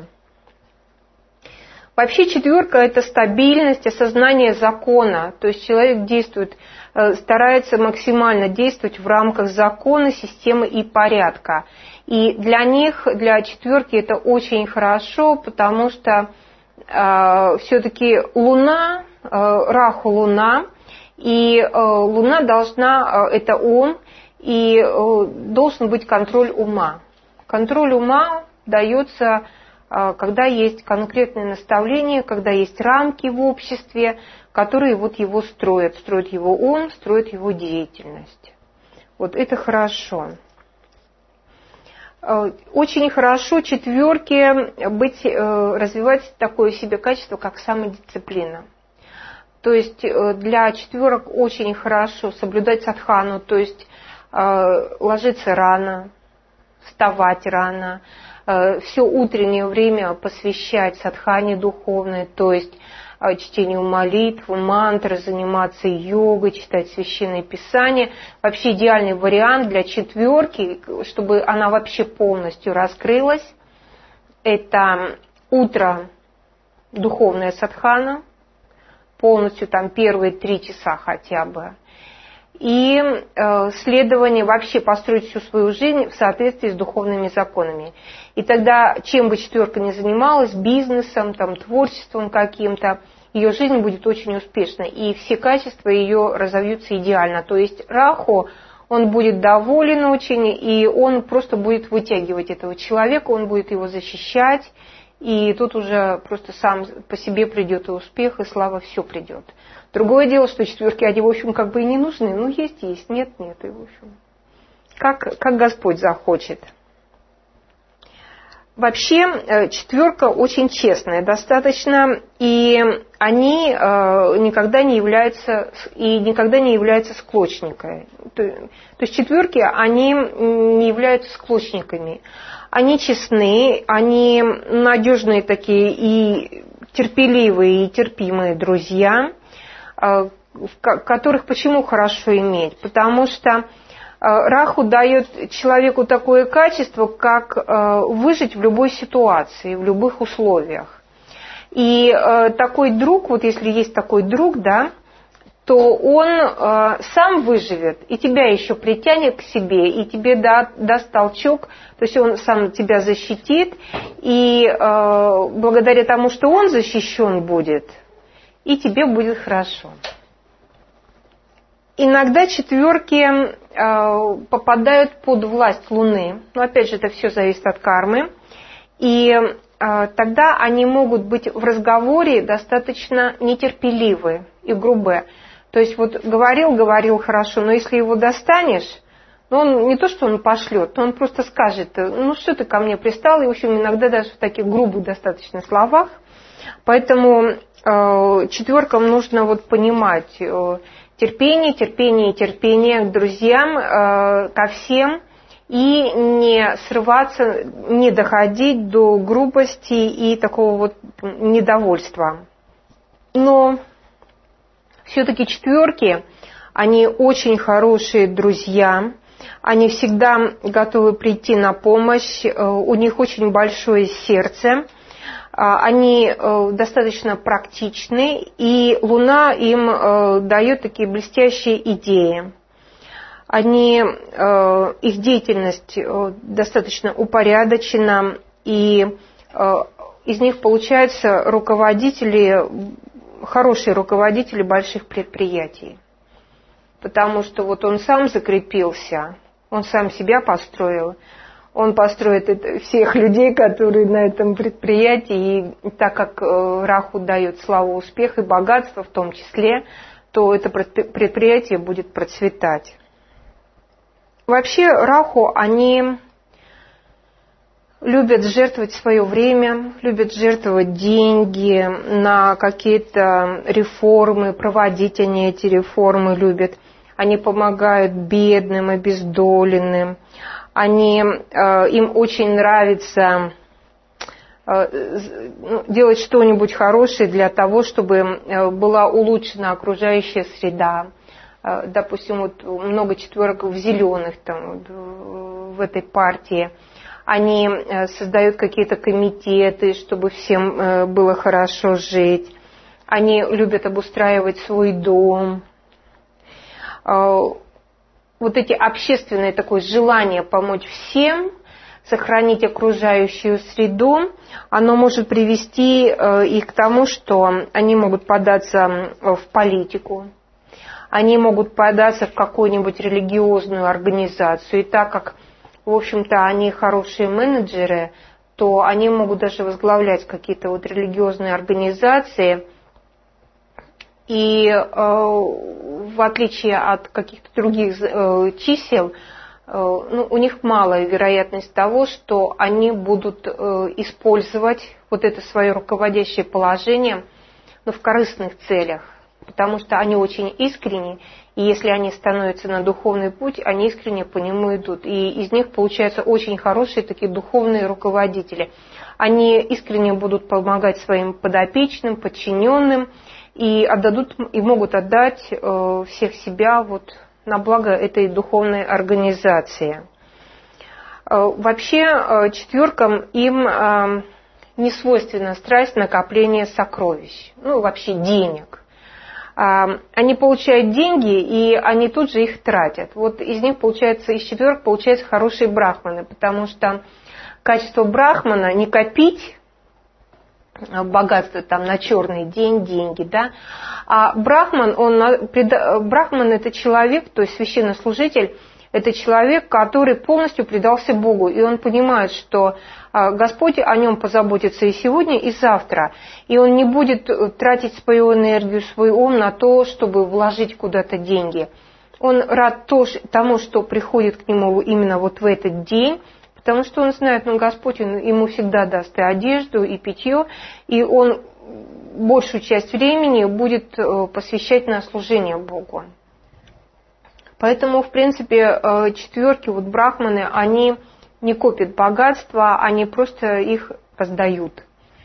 Вообще четверка – это стабильность, осознание закона. То есть человек действует, старается максимально действовать в рамках закона, системы и порядка. И для них, для четверки это очень хорошо, потому что э, все-таки Луна, э, Раху Луна, и э, Луна должна, э, это ум, и э, должен быть контроль ума. Контроль ума дается, когда есть конкретные наставления, когда есть рамки в обществе, которые вот его строят, строят его ум, строят его деятельность. Вот это хорошо. очень хорошо четверке быть, развивать такое себе качество, как самодисциплина. То есть для четверок очень хорошо соблюдать садхану, то есть ложиться рано, вставать рано, все утреннее время посвящать садхане духовной, то есть чтению молитв, мантры, заниматься йогой, читать священные писания. Вообще идеальный вариант для четверки, чтобы она вообще полностью раскрылась, это утро духовная садхана, полностью там первые три часа хотя бы, и э, следование, вообще построить всю свою жизнь в соответствии с духовными законами. И тогда, чем бы четверка ни занималась, бизнесом, там, творчеством каким-то, ее жизнь будет очень успешной, и все качества ее разовьются идеально. То есть Раху, он будет доволен очень, и он просто будет вытягивать этого человека, он будет его защищать, и тут уже просто сам по себе придет и успех, и слава, все придет. Другое дело, что четверки, они, в общем, как бы и не нужны. Ну, есть, есть, нет, нет, и, в общем, как, как Господь захочет. Вообще, четверка очень честная достаточно, и они никогда не являются, и никогда не являются склочниками. То, то есть четверки, они не являются склочниками. Они честны, они надежные такие и терпеливые, и терпимые друзья, которых почему хорошо иметь? Потому что Раху дает человеку такое качество, как выжить в любой ситуации, в любых условиях. И такой друг, вот если есть такой друг, да, то он сам выживет, и тебя еще притянет к себе, и тебе даст толчок, то есть он сам тебя защитит, и благодаря тому, что он защищен будет, и тебе будет хорошо. Иногда четверки э, попадают под власть Луны, но опять же это все зависит от кармы, и э, тогда они могут быть в разговоре достаточно нетерпеливы и грубые. То есть вот говорил, говорил хорошо, но если его достанешь, ну он не то, что он пошлет, но он просто скажет, ну что ты ко мне пристал, и в общем иногда даже в таких грубых достаточно словах. Поэтому э, четверкам нужно вот понимать э, терпение, терпение и терпение к друзьям, э, ко всем, и не срываться, не доходить до грубости и такого вот недовольства. Но все-таки четверки, они очень хорошие друзья, они всегда готовы прийти на помощь, у них очень большое сердце, они достаточно практичны, и Луна им дает такие блестящие идеи. Они, их деятельность достаточно упорядочена, и из них получаются руководители, хорошие руководители больших предприятий. Потому что вот он сам закрепился, он сам себя построил, он построит это, всех людей, которые на этом предприятии, и так как Раху дает славу, успех и богатство в том числе, то это предприятие будет процветать. Вообще Раху, они любят жертвовать свое время, любят жертвовать деньги на какие-то реформы, проводить они эти реформы любят. Они помогают бедным, обездоленным. Они, им очень нравится делать что-нибудь хорошее для того, чтобы была улучшена окружающая среда. Допустим, вот много четверок в зеленых там, в этой партии. Они создают какие-то комитеты, чтобы всем было хорошо жить. Они любят обустраивать свой дом. Вот эти общественные такое желание помочь всем, сохранить окружающую среду, оно может привести их к тому, что они могут податься в политику, они могут податься в какую-нибудь религиозную организацию. И так как, в общем-то, они хорошие менеджеры, то они могут даже возглавлять какие-то вот религиозные организации. И э, в отличие от каких-то других э, чисел, ну, у них малая вероятность того, что они будут использовать вот это свое руководящее положение, ну, в корыстных целях, потому что они очень искренни, и если они становятся на духовный путь, они искренне по нему идут. И из них получаются очень хорошие такие духовные руководители. Они искренне будут помогать своим подопечным, подчиненным, и отдадут, и могут отдать э, всех себя вот на благо этой духовной организации. Э, вообще э, четверкам им э, не свойственна страсть накопления сокровищ, ну вообще денег. Э, они получают деньги, и они тут же их тратят. Вот из них получается, из четверок получаются хорошие брахманы, потому что качество брахмана не копить богатство там на черный день, деньги, да. А брахман, он, брахман это человек, то есть священнослужитель, это человек, который полностью предался Богу, и он понимает, что Господь о нем позаботится и сегодня, и завтра, и он не будет тратить свою энергию, свой ум на то, чтобы вложить куда-то деньги. Он рад тому, что приходит к нему именно вот в этот день, потому что он знает, ну, Господь он, ему всегда даст и одежду, и питье, и он большую часть времени будет посвящать на служение Богу. Поэтому, в принципе, четверки, вот брахманы, они не копят богатства, они просто их раздают.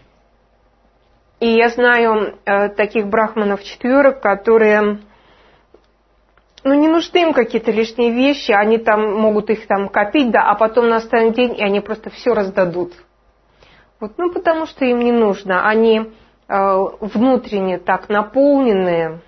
И я знаю таких брахманов четверок, которые... Ну, не нужны им какие-то лишние вещи, они там могут их там копить, да, а потом настанет день, и они просто все раздадут. Вот, ну, потому что им не нужно. Они э, внутренне так наполненные.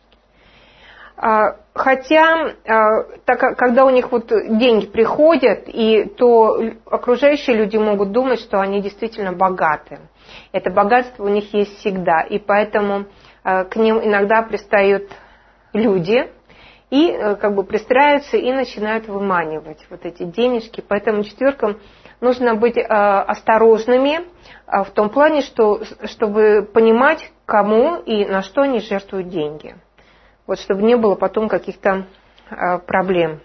А, хотя, э, так, когда у них вот деньги приходят, и, то окружающие люди могут думать, что они действительно богаты. Это богатство у них есть всегда, и поэтому э, к ним иногда пристают люди, и как бы пристраиваются и начинают выманивать вот эти денежки. Поэтому четверкам нужно быть э, осторожными э, в том плане, что, чтобы понимать, кому и на что они жертвуют деньги. Вот, чтобы не было потом каких-то э, проблем.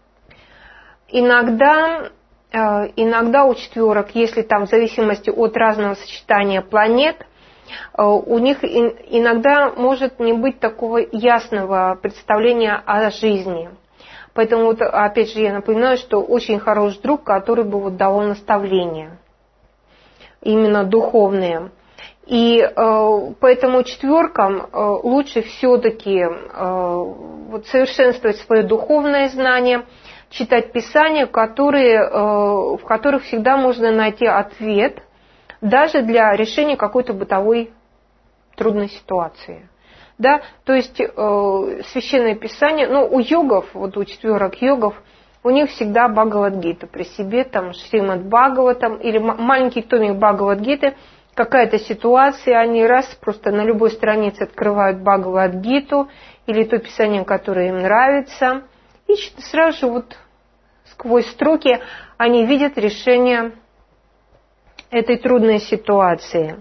Иногда, э, иногда у четверок, если там в зависимости от разного сочетания планет, у них иногда может не быть такого ясного представления о жизни. Поэтому, вот, опять же, я напоминаю, что очень хороший друг, который бы вот давал наставления, именно духовные. И э, поэтому четверкам э, лучше все-таки э, вот, совершенствовать свое духовное знание, читать писания, которые, э, в которых всегда можно найти ответ, даже для решения какой-то бытовой трудной ситуации. Да? То есть э, священное писание, ну, у йогов, вот у четверок йогов, у них всегда Бхагавад-гита при себе, там Шримад Бхагаватам или маленький томик Бхагавад-гиты, какая-то ситуация, они раз просто на любой странице открывают Бхагавад-гиту или то писание, которое им нравится, и сразу же вот сквозь строки они видят решение этой трудной ситуации.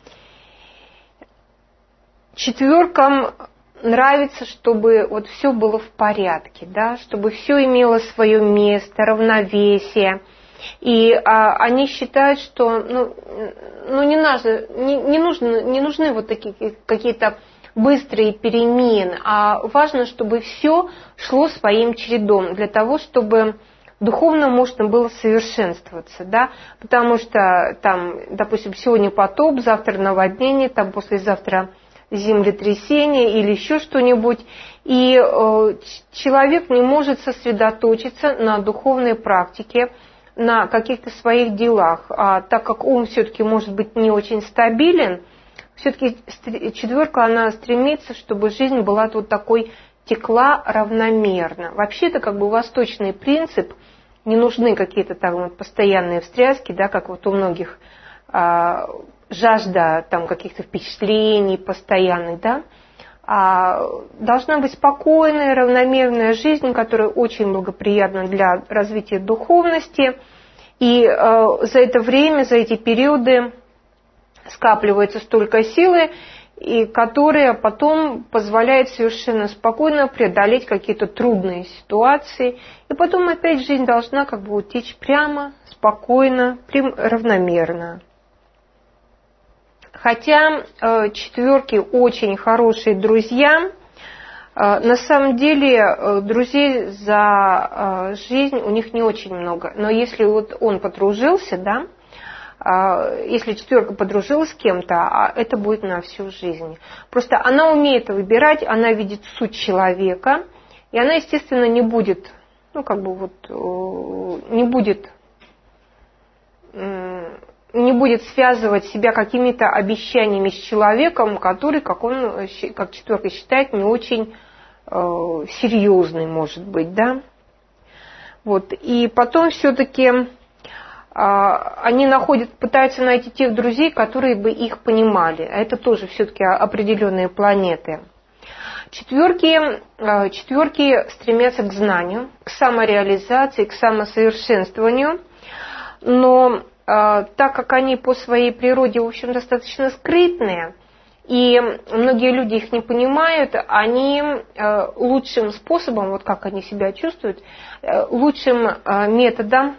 Четверкам нравится, чтобы вот все было в порядке, да, чтобы все имело свое место, равновесие. И а, они считают, что ну, ну, не, нужно, не, не, нужно, не нужны вот такие какие-то быстрые перемены, а важно, чтобы все шло своим чередом для того, чтобы духовно можно было совершенствоваться, да, потому что там, допустим, сегодня потоп, завтра наводнение, там послезавтра землетрясение или еще что-нибудь, и э, человек не может сосредоточиться на духовной практике, на каких-то своих делах, а так как ум все-таки может быть не очень стабилен, все-таки четверка, она стремится, чтобы жизнь была вот такой, текла равномерно. Вообще-то как бы восточный принцип, не нужны какие-то там вот постоянные встряски, да, как вот у многих а, жажда там каких-то впечатлений постоянных, да, а должна быть спокойная, равномерная жизнь, которая очень благоприятна для развития духовности, и а, за это время, за эти периоды скапливается столько силы, и которая потом позволяет совершенно спокойно преодолеть какие-то трудные ситуации. И потом опять жизнь должна как бы утечь прямо, спокойно, равномерно. Хотя э, четверки очень хорошие друзья, э, на самом деле э, друзей за э, жизнь у них не очень много. Но если вот он подружился, да, э, если четверка подружилась с кем-то, это будет на всю жизнь. Просто она умеет выбирать, она видит суть человека, и она, естественно, не будет, ну как бы вот, э, не будет... Э, не будет связывать себя какими-то обещаниями с человеком, который, как он, как четверка считает, не очень э, серьезный, может быть, да. Вот. И потом все-таки э, они находят, пытаются найти тех друзей, которые бы их понимали. А это тоже все-таки определенные планеты. Четверки, э, четверки стремятся к знанию, к самореализации, к самосовершенствованию, но так как они по своей природе, в общем, достаточно скрытные, и многие люди их не понимают, они лучшим способом, вот как они себя чувствуют, лучшим методом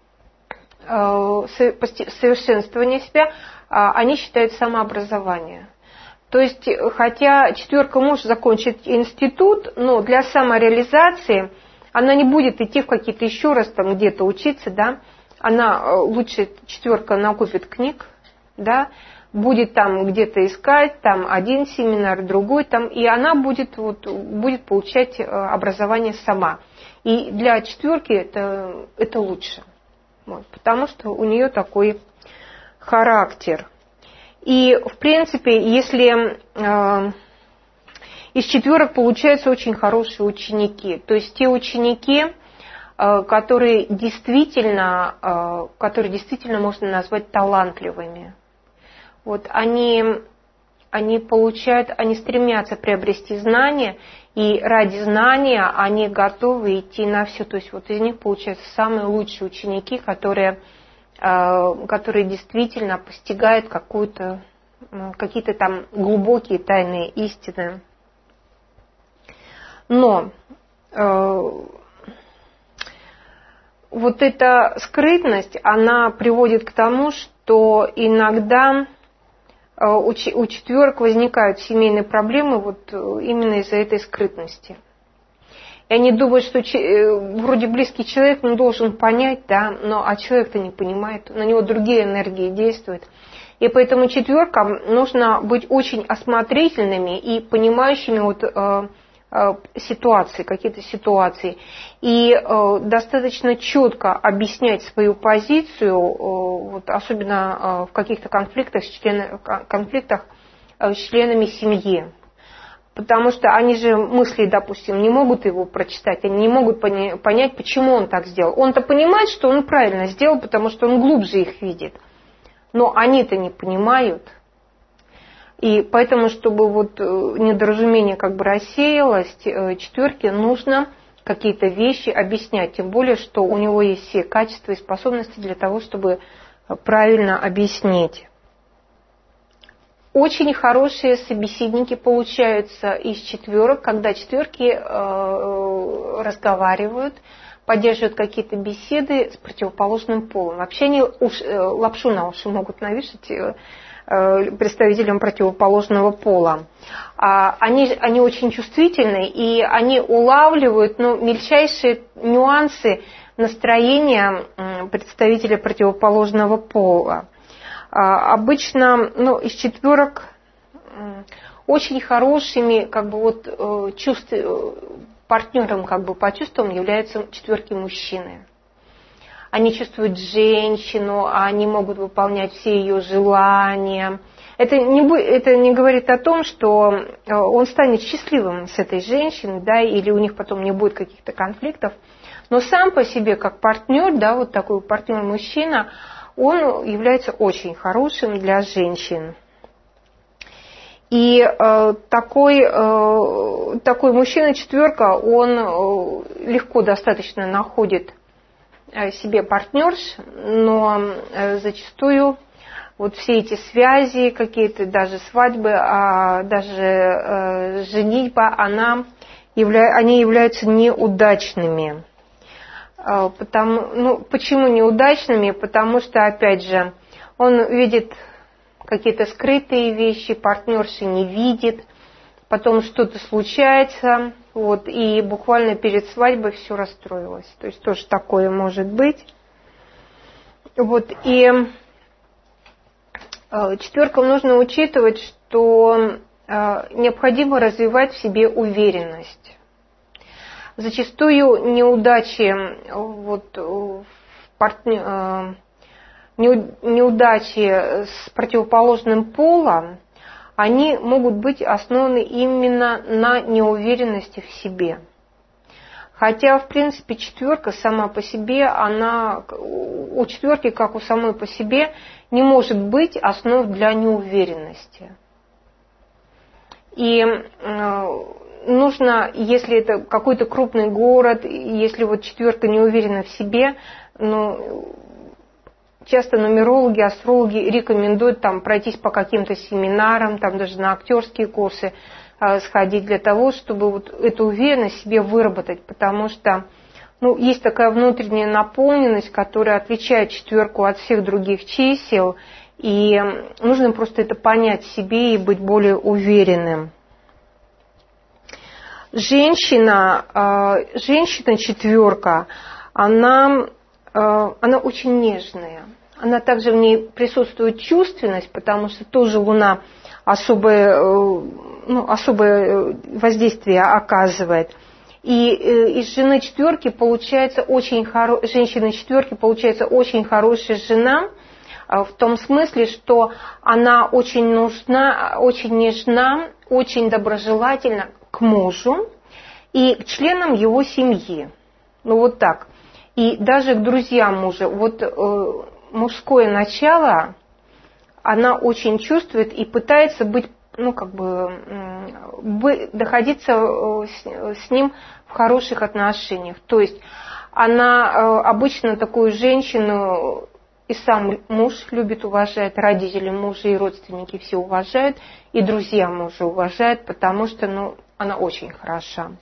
совершенствования себя, они считают самообразование. То есть, хотя четверка может закончить институт, но для самореализации она не будет идти в какие-то еще раз там где-то учиться, да, она лучше четверка накупит книг, да, будет там где-то искать, там один семинар, другой там, и она будет, вот, будет получать образование сама. И для четверки это, это лучше, вот, потому что у нее такой характер. И, в принципе, если э, из четверок получаются очень хорошие ученики, то есть те ученики, которые действительно, которые действительно можно назвать талантливыми. Вот они, они получают, они стремятся приобрести знания, и ради знания они готовы идти на все. То есть вот из них получаются самые лучшие ученики, которые, которые действительно постигают какую-то, какие-то там глубокие тайные истины. Но вот эта скрытность, она приводит к тому, что иногда у четверок возникают семейные проблемы вот именно из-за этой скрытности. И они думают, что вроде близкий человек, он должен понять, да, но а человек-то не понимает, на него другие энергии действуют. И поэтому четверкам нужно быть очень осмотрительными и понимающими вот ситуации, какие-то ситуации, и э, достаточно четко объяснять свою позицию, э, вот, особенно э, в каких-то конфликтах с, член, конфликтах, э, с членами семьи. Потому что они же мысли, допустим, не могут его прочитать, они не могут поня- понять, почему он так сделал. Он-то понимает, что он правильно сделал, потому что он глубже их видит. Но они-то не понимают. И поэтому, чтобы вот недоразумение как бы рассеялось, четверке нужно какие-то вещи объяснять. Тем более, что у него есть все качества и способности для того, чтобы правильно объяснить. Очень хорошие собеседники получаются из четверок, когда четверки разговаривают, поддерживают какие-то беседы с противоположным полом. Вообще они уж, лапшу на уши могут навешать представителям противоположного пола. Они, они очень чувствительны, и они улавливают, ну, мельчайшие нюансы настроения представителя противоположного пола. Обычно, ну, из четверок очень хорошими, как бы вот, чувств, партнером, как бы, по чувствам являются четверки мужчины. Они чувствуют женщину, они могут выполнять все ее желания. Это не, это не говорит о том, что он станет счастливым с этой женщиной, да, или у них потом не будет каких-то конфликтов. Но сам по себе, как партнер, да, вот такой партнер-мужчина, он является очень хорошим для женщин. И э, такой, э, такой мужчина-четверка, он э, легко достаточно находит себе партнерш, но зачастую вот все эти связи, какие-то даже свадьбы, а даже э, женитьба, она явля... они являются неудачными. Э, потому... ну, почему неудачными? Потому что, опять же, он видит какие-то скрытые вещи, партнерша не видит, потом что-то случается, вот, и буквально перед свадьбой все расстроилось. То есть тоже такое может быть. Вот, и э, четверкам нужно учитывать, что э, необходимо развивать в себе уверенность. Зачастую неудачи, вот, в партнер, э, неудачи с противоположным полом, они могут быть основаны именно на неуверенности в себе. Хотя, в принципе, четверка сама по себе, она, у четверки, как у самой по себе, не может быть основ для неуверенности. И э, нужно, если это какой-то крупный город, если вот четверка не уверена в себе, ну, часто нумерологи, астрологи рекомендуют там пройтись по каким-то семинарам, там даже на актерские курсы э, сходить для того, чтобы вот эту уверенность в себе выработать, потому что ну, есть такая внутренняя наполненность, которая отличает четверку от всех других чисел, и нужно просто это понять в себе и быть более уверенным. Женщина, э, женщина-четверка, она... она очень нежная. Она также в ней присутствует чувственность, потому что тоже Луна особое, ну, особое воздействие оказывает. И из жены четверки получается очень хоро... женщины четверки получается очень хорошая жена, в том смысле, что она очень нужна, очень нежна, очень доброжелательна к мужу и к членам его семьи. Ну вот так. И даже к друзьям мужа. Вот э, мужское начало она очень чувствует и пытается быть, ну, как бы, э, находиться э, с, с ним в хороших отношениях. То есть она э, обычно такую женщину и сам муж любит, уважает, родители мужа и родственники все уважают, и друзья мужа уважают, потому что, ну, она очень хороша.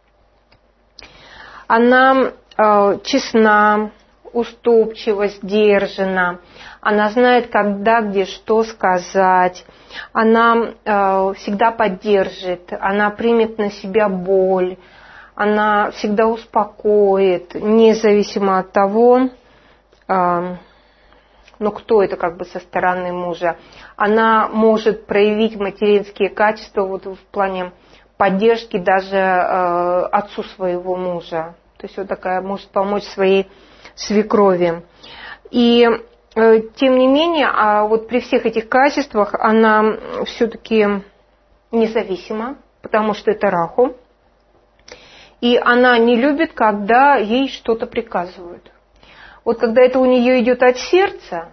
Она э, честна, уступчива, сдержана. Она знает, когда, где, что сказать. Она э, всегда поддержит. Она примет на себя боль. Она всегда успокоит, независимо от того, э, ну, кто это как бы со стороны мужа. Она может проявить материнские качества вот в плане поддержки даже э, отцу своего мужа. То есть вот такая может помочь своей свекрови. И э, тем не менее, а вот при всех этих качествах она все-таки независима, потому что это Раху. И она не любит, когда ей что-то приказывают. Вот когда это у нее идет от сердца,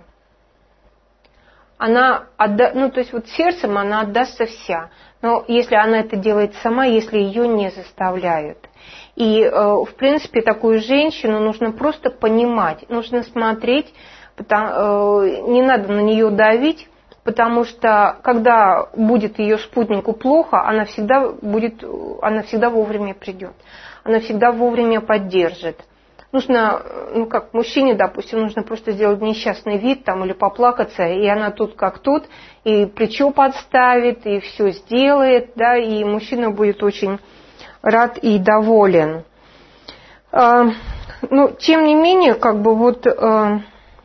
она отда... ну, то есть вот сердцем она отдастся вся. Но если она это делает сама, если ее не заставляют. И, в принципе, такую женщину нужно просто понимать, нужно смотреть, потому, не надо на нее давить, потому что когда будет ее спутнику плохо, она всегда, будет, она всегда вовремя придет, она всегда вовремя поддержит. Нужно, ну как мужчине, допустим, нужно просто сделать несчастный вид там, или поплакаться, и она тут как тут, и плечо подставит, и все сделает, да, и мужчина будет очень рад и доволен. А, ну, тем не менее, как бы вот а,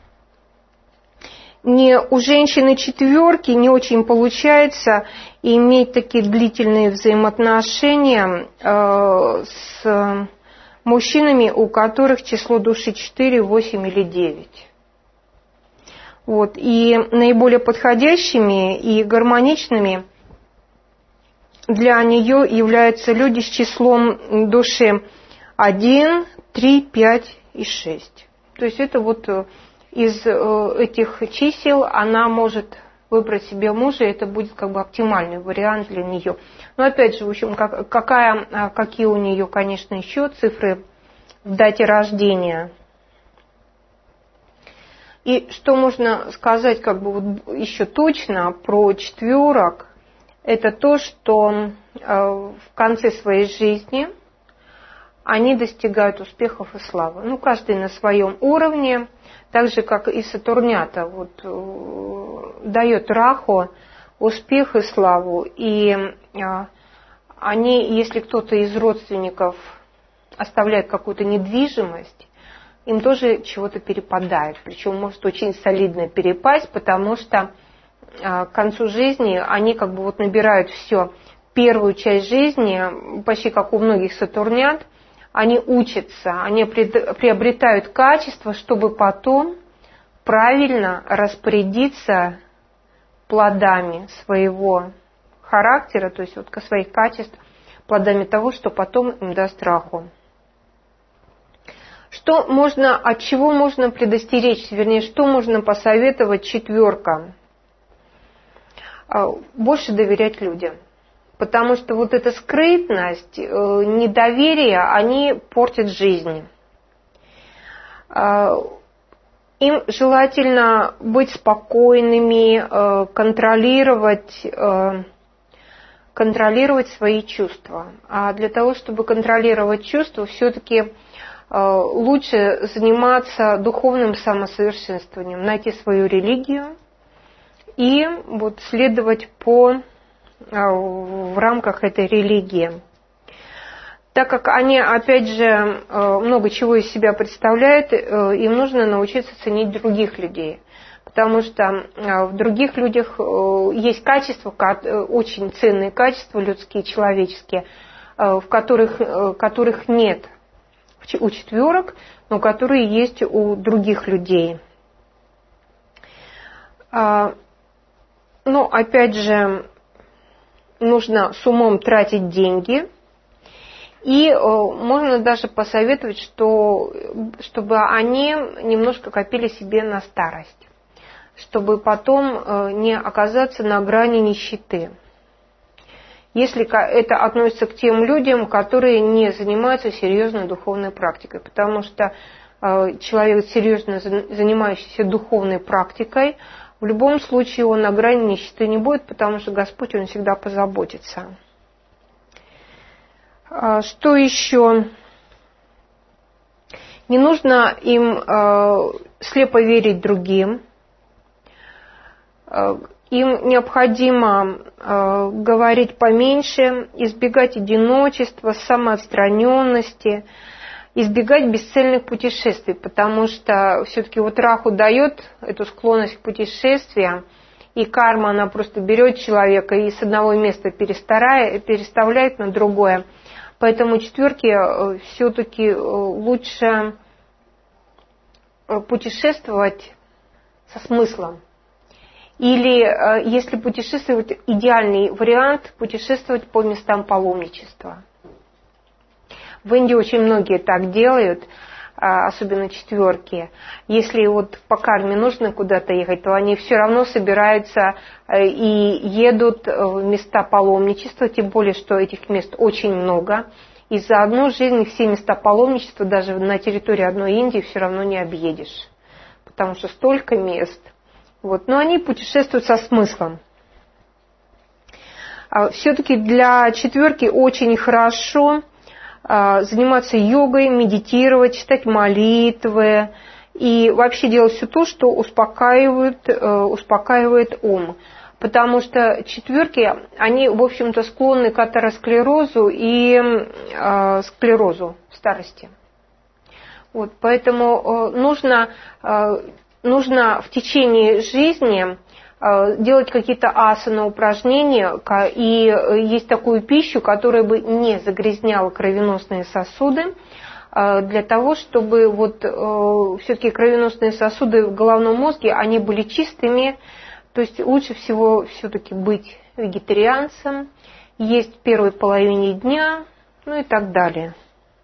не, у женщины четверки не очень получается иметь такие длительные взаимоотношения а, с мужчинами, у которых число души четыре, восемь или девять. Вот. И наиболее подходящими и гармоничными для нее являются люди с числом души один, три, пять и шесть. То есть это вот из этих чисел она может выбрать себе мужа, и это будет как бы оптимальный вариант для нее. Но опять же, в общем, как, какая, какие у нее, конечно, еще цифры в дате рождения. И что можно сказать как бы вот еще точно про четверок, это то, что в конце своей жизни они достигают успехов и славы. Ну, каждый на своем уровне, так же, как и сатурнята, вот, дает Раху успех и славу. И они, если кто-то из родственников оставляет какую-то недвижимость, им тоже чего-то перепадает. Причем может очень солидно перепасть, потому что к концу жизни они как бы вот набирают все. Первую часть жизни, почти как у многих сатурнят, они учатся, они приобретают качество, чтобы потом правильно распорядиться плодами своего характера, то есть вот своих качеств, плодами того, что потом им даст Раху. Что можно, от чего можно предостеречься, вернее, что можно посоветовать четверкам? Больше доверять людям. Потому что вот эта скрытность, недоверие, они портят жизнь. Им желательно быть спокойными, контролировать, контролировать свои чувства. А для того, чтобы контролировать чувства, все-таки лучше заниматься духовным самосовершенствованием, найти свою религию и вот следовать по, в рамках этой религии. Так как они, опять же, много чего из себя представляют, им нужно научиться ценить других людей. Потому что в других людях есть качества, очень ценные качества людские, человеческие, в которых, которых нет у четверок, но которые есть у других людей. Но, опять же, нужно с умом тратить деньги. И можно даже посоветовать, что, чтобы они немножко копили себе на старость, чтобы потом не оказаться на грани нищеты. Если это относится к тем людям, которые не занимаются серьезной духовной практикой, потому что человек, серьезно занимающийся духовной практикой, в любом случае он на грани нищеты не будет, потому что Господь, Он всегда позаботится. Что еще? Не нужно им слепо верить другим. Им необходимо э, говорить поменьше, избегать одиночества, самоотстраненности, избегать бесцельных путешествий, потому что все-таки вот Раху дает эту склонность к путешествиям, и карма, она просто берет человека и с одного места переставляет на другое. Поэтому четверки все-таки лучше путешествовать со смыслом. Или, если путешествовать, идеальный вариант – путешествовать по местам паломничества. В Индии очень многие так делают, особенно четверки. Если вот по карме нужно куда-то ехать, то они все равно собираются и едут в места паломничества, тем более, что этих мест очень много. И за одну жизнь все места паломничества даже на территории одной Индии все равно не объедешь, потому что столько мест. Вот. Но они путешествуют со смыслом. Все-таки для четверки очень хорошо заниматься йогой, медитировать, читать молитвы и вообще делать все то, что успокаивает, успокаивает ум. Потому что четверки, они, в общем-то, склонны к атеросклерозу и склерозу старости. Вот. Поэтому нужно... Нужно в течение жизни делать какие-то асаны, упражнения, и есть такую пищу, которая бы не загрязняла кровеносные сосуды, для того, чтобы вот все-таки кровеносные сосуды в головном мозге, они были чистыми, то есть лучше всего все-таки быть вегетарианцем, есть в первой половине дня, ну и так далее.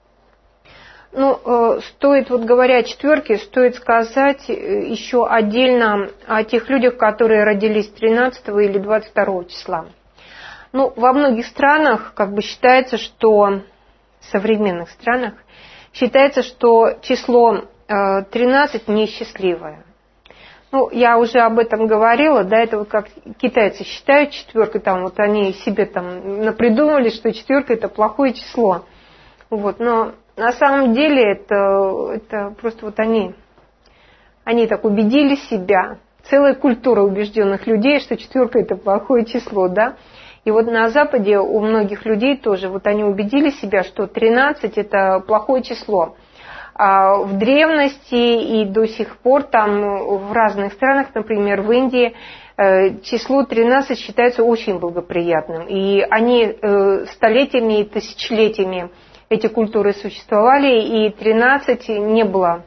Ну, стоит, вот говоря о четверке, стоит сказать еще отдельно о тех людях, которые родились тринадцатого или двадцать второго числа. Ну, во многих странах как бы считается, что, в современных странах, считается, что число тринадцать несчастливое. Ну, я уже об этом говорила, да, это вот как китайцы считают четверкой, там вот они себе там напридумывали, что четверка это плохое число. Вот, но на самом деле это, это просто вот они, они так убедили себя, целая культура убежденных людей, что четверка это плохое число, да. И вот на Западе у многих людей тоже, вот они убедили себя, что тринадцать это плохое число. В древности и до сих пор там в разных странах, например, в Индии, число тринадцать считается очень благоприятным. И они столетиями и тысячелетиями, эти культуры существовали, и тринадцать не было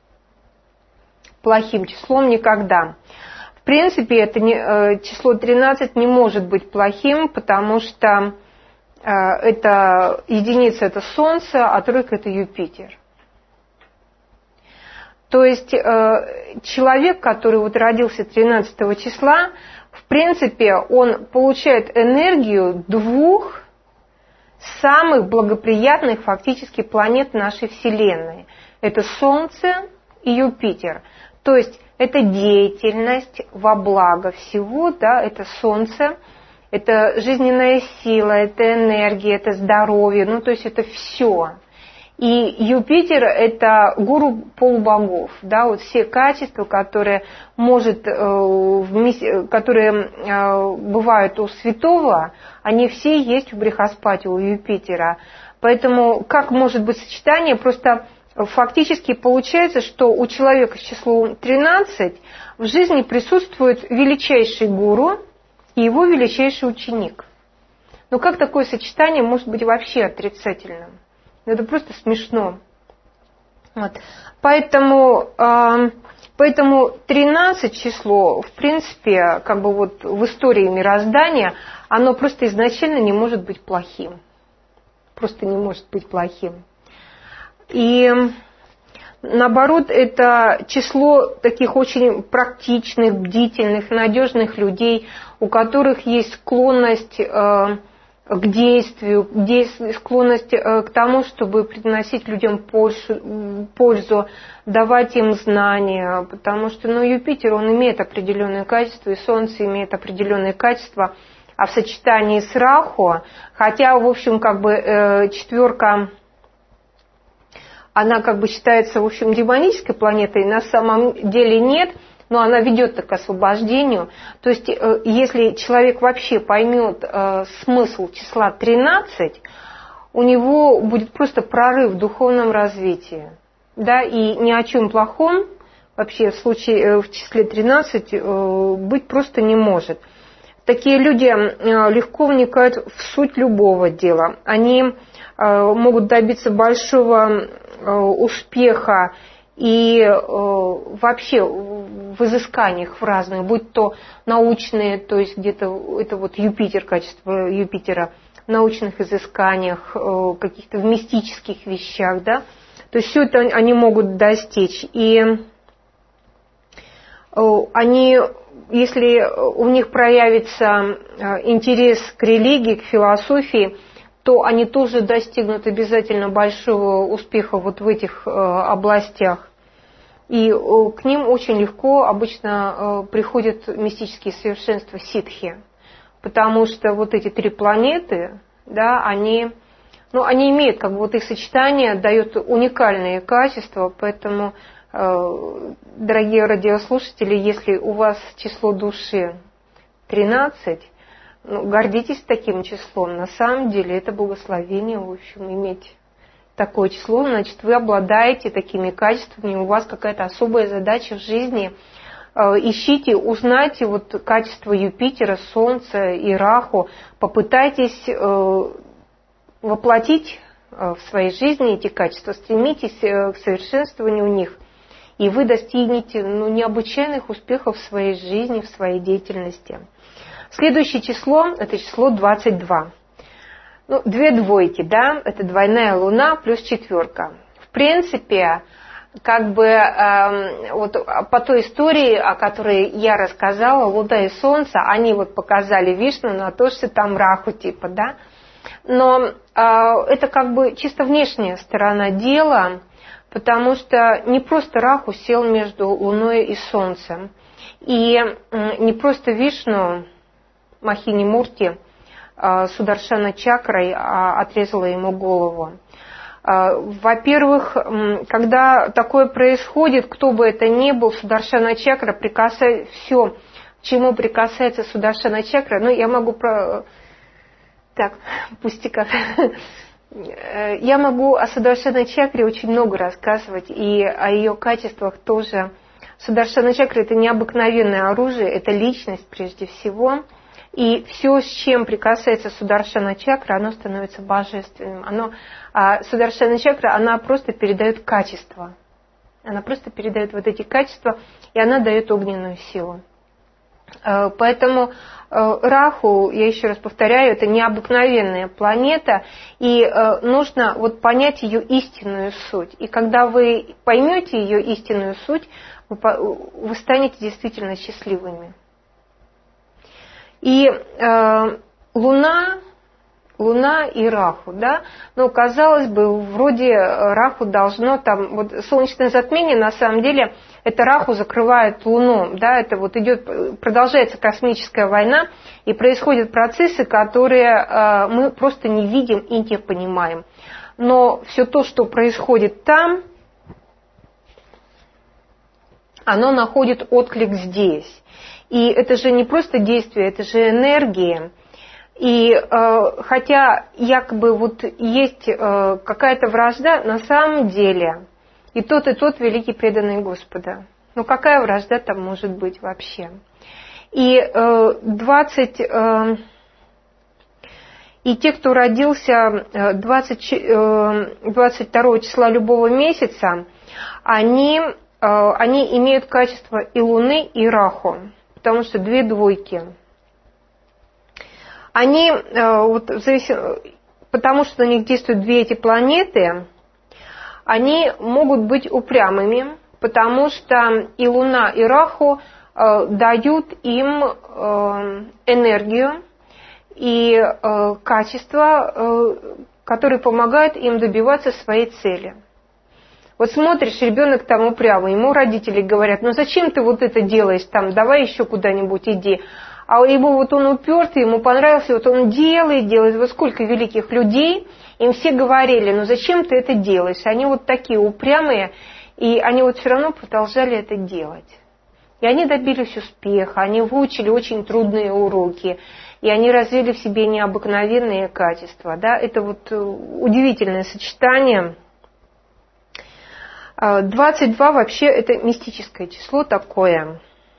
плохим числом никогда. В принципе, это не, число тринадцать не может быть плохим, потому что это единица – это Солнце, а тройка – это Юпитер. То есть э, человек, который вот родился тринадцатого числа, в принципе, он получает энергию двух самых благоприятных фактически планет нашей Вселенной. Это Солнце и Юпитер. То есть это деятельность во благо всего, да, это Солнце, это жизненная сила, это энергия, это здоровье, ну то есть это все. И Юпитер – это гуру полубогов, да, вот все качества, которые, может, которые бывают у святого, они все есть у Брихаспати, у Юпитера. Поэтому как может быть сочетание? Просто фактически получается, что у человека с числом тринадцать в жизни присутствует величайший гуру и его величайший ученик. Но как такое сочетание может быть вообще отрицательным? Это просто смешно. Вот. Поэтому, э, поэтому тринадцать число, в принципе, как бы вот в истории мироздания, оно просто изначально не может быть плохим. Просто не может быть плохим. И наоборот, это число таких очень практичных, бдительных, надежных людей, у которых есть склонность э, к действию, склонность к тому, чтобы приносить людям пользу, пользу, давать им знания, потому что ну, Юпитер, он имеет определенные качества, и Солнце имеет определенные качества, а в сочетании с Раху, хотя, в общем, как бы э, четверка, она как бы считается, в общем, демонической планетой, на самом деле нет, но она ведет к освобождению. То есть, если человек вообще поймет смысл числа тринадцать, у него будет просто прорыв в духовном развитии. Да, и ни о чем плохом вообще в случае в числе тринадцать быть просто не может. Такие люди легко вникают в суть любого дела. Они могут добиться большого успеха и э, вообще в изысканиях в разных, будь то научные, то есть где-то это вот Юпитер, качество Юпитера, в научных изысканиях, э, каких-то в мистических вещах, да, то есть все это они могут достичь. И э, они, если у них проявится э, интерес к религии, к философии, то они тоже достигнут обязательно большого успеха вот в этих э, областях. И к ним очень легко обычно приходят мистические совершенства ситхи, потому что вот эти три планеты, да, они, ну, они имеют, как бы вот их сочетание дает уникальные качества, поэтому, дорогие радиослушатели, если у вас число души тринадцать, ну, гордитесь таким числом, на самом деле это благословение, в общем, иметь такое число, значит, вы обладаете такими качествами, у вас какая-то особая задача в жизни. Ищите, узнайте вот качество Юпитера, Солнца и Раху, попытайтесь воплотить в своей жизни эти качества, стремитесь к совершенствованию них, и вы достигнете ну, необычайных успехов в своей жизни, в своей деятельности. Следующее число – это число двадцать два. Ну, две двойки, да, это двойная луна плюс четверка. В принципе, как бы э, вот по той истории, о которой я рассказала, Луна и Солнце, они вот показали Вишну на то, что там Раху типа, да. Но э, это как бы чисто внешняя сторона дела, потому что не просто Раху сел между Луной и Солнцем. И не просто Вишну, Махини Мурти, Сударшана чакрой отрезала ему голову. Во-первых, когда такое происходит, кто бы это ни был, Сударшана чакра прикасается, все, к чему прикасается Сударшана чакра, ну, я могу про... Так, пустяка. Я могу о Сударшана чакре очень много рассказывать, и о ее качествах тоже. Сударшана чакра – это необыкновенное оружие, это личность прежде всего. И все, с чем прикасается Сударшана чакра, оно становится божественным. Оно, а Сударшана чакра, она просто передает качество. Она просто передает вот эти качества, и она дает огненную силу. Поэтому Раху, я еще раз повторяю, это необыкновенная планета, и нужно вот понять ее истинную суть. И когда вы поймете ее истинную суть, вы станете действительно счастливыми. И э, Луна, Луна и Раху, да, ну, казалось бы, вроде Раху должно там, вот солнечное затмение, на самом деле, это Раху закрывает Луну, да, это вот идет, продолжается космическая война, и происходят процессы, которые э, мы просто не видим и не понимаем. Но все то, что происходит там, оно находит отклик здесь. И это же не просто действие, это же энергия. И э, хотя якобы вот есть э, какая-то вражда, на самом деле и тот, и тот великий преданный Господа. Ну какая вражда там может быть вообще? И э, двадцать... Э, и те, кто родился двадцать, двадцать второго числа любого месяца, они, э, они имеют качество и Луны, и Раху. Потому что две двойки. Они, вот, потому что на них действуют две эти планеты, они могут быть упрямыми, потому что и Луна, и Раху дают им энергию и качества, которые помогают им добиваться своей цели. Вот смотришь, ребенок там упрямый, ему родители говорят, ну зачем ты вот это делаешь там, давай еще куда-нибудь иди. А ему вот он упертый, ему понравился, вот он делает, делает. Вот сколько великих людей, им все говорили, ну зачем ты это делаешь? Они вот такие упрямые, и они вот все равно продолжали это делать. И они добились успеха, они выучили очень трудные уроки, и они развили в себе необыкновенные качества. Да? Это вот удивительное сочетание. двадцать два вообще это мистическое число такое.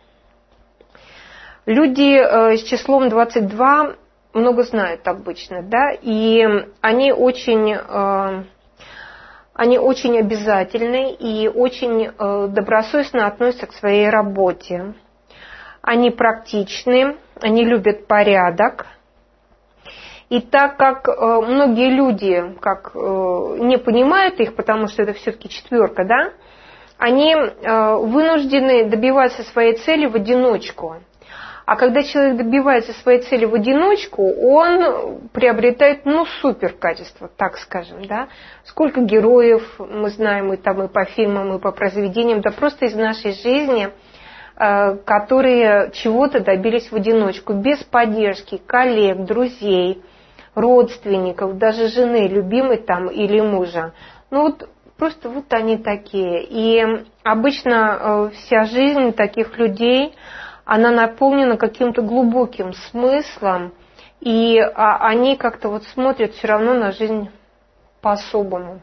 Люди с числом двадцать два много знают обычно, да, и они очень, они очень обязательны и очень добросовестно относятся к своей работе. Они практичны, они любят порядок. И так как э, многие люди как, э, не понимают их, потому что это все-таки четверка, да, они э, вынуждены добиваться своей цели в одиночку. А когда человек добивается своей цели в одиночку, он приобретает, ну, супер качество, так скажем, да. Сколько героев мы знаем и, там, и по фильмам, и по произведениям, да просто из нашей жизни, э, которые чего-то добились в одиночку, без поддержки коллег, друзей, родственников, даже жены, любимой там или мужа. Ну вот просто вот они такие. И обычно вся жизнь таких людей, она наполнена каким-то глубоким смыслом, и они как-то вот смотрят все равно на жизнь по-особому.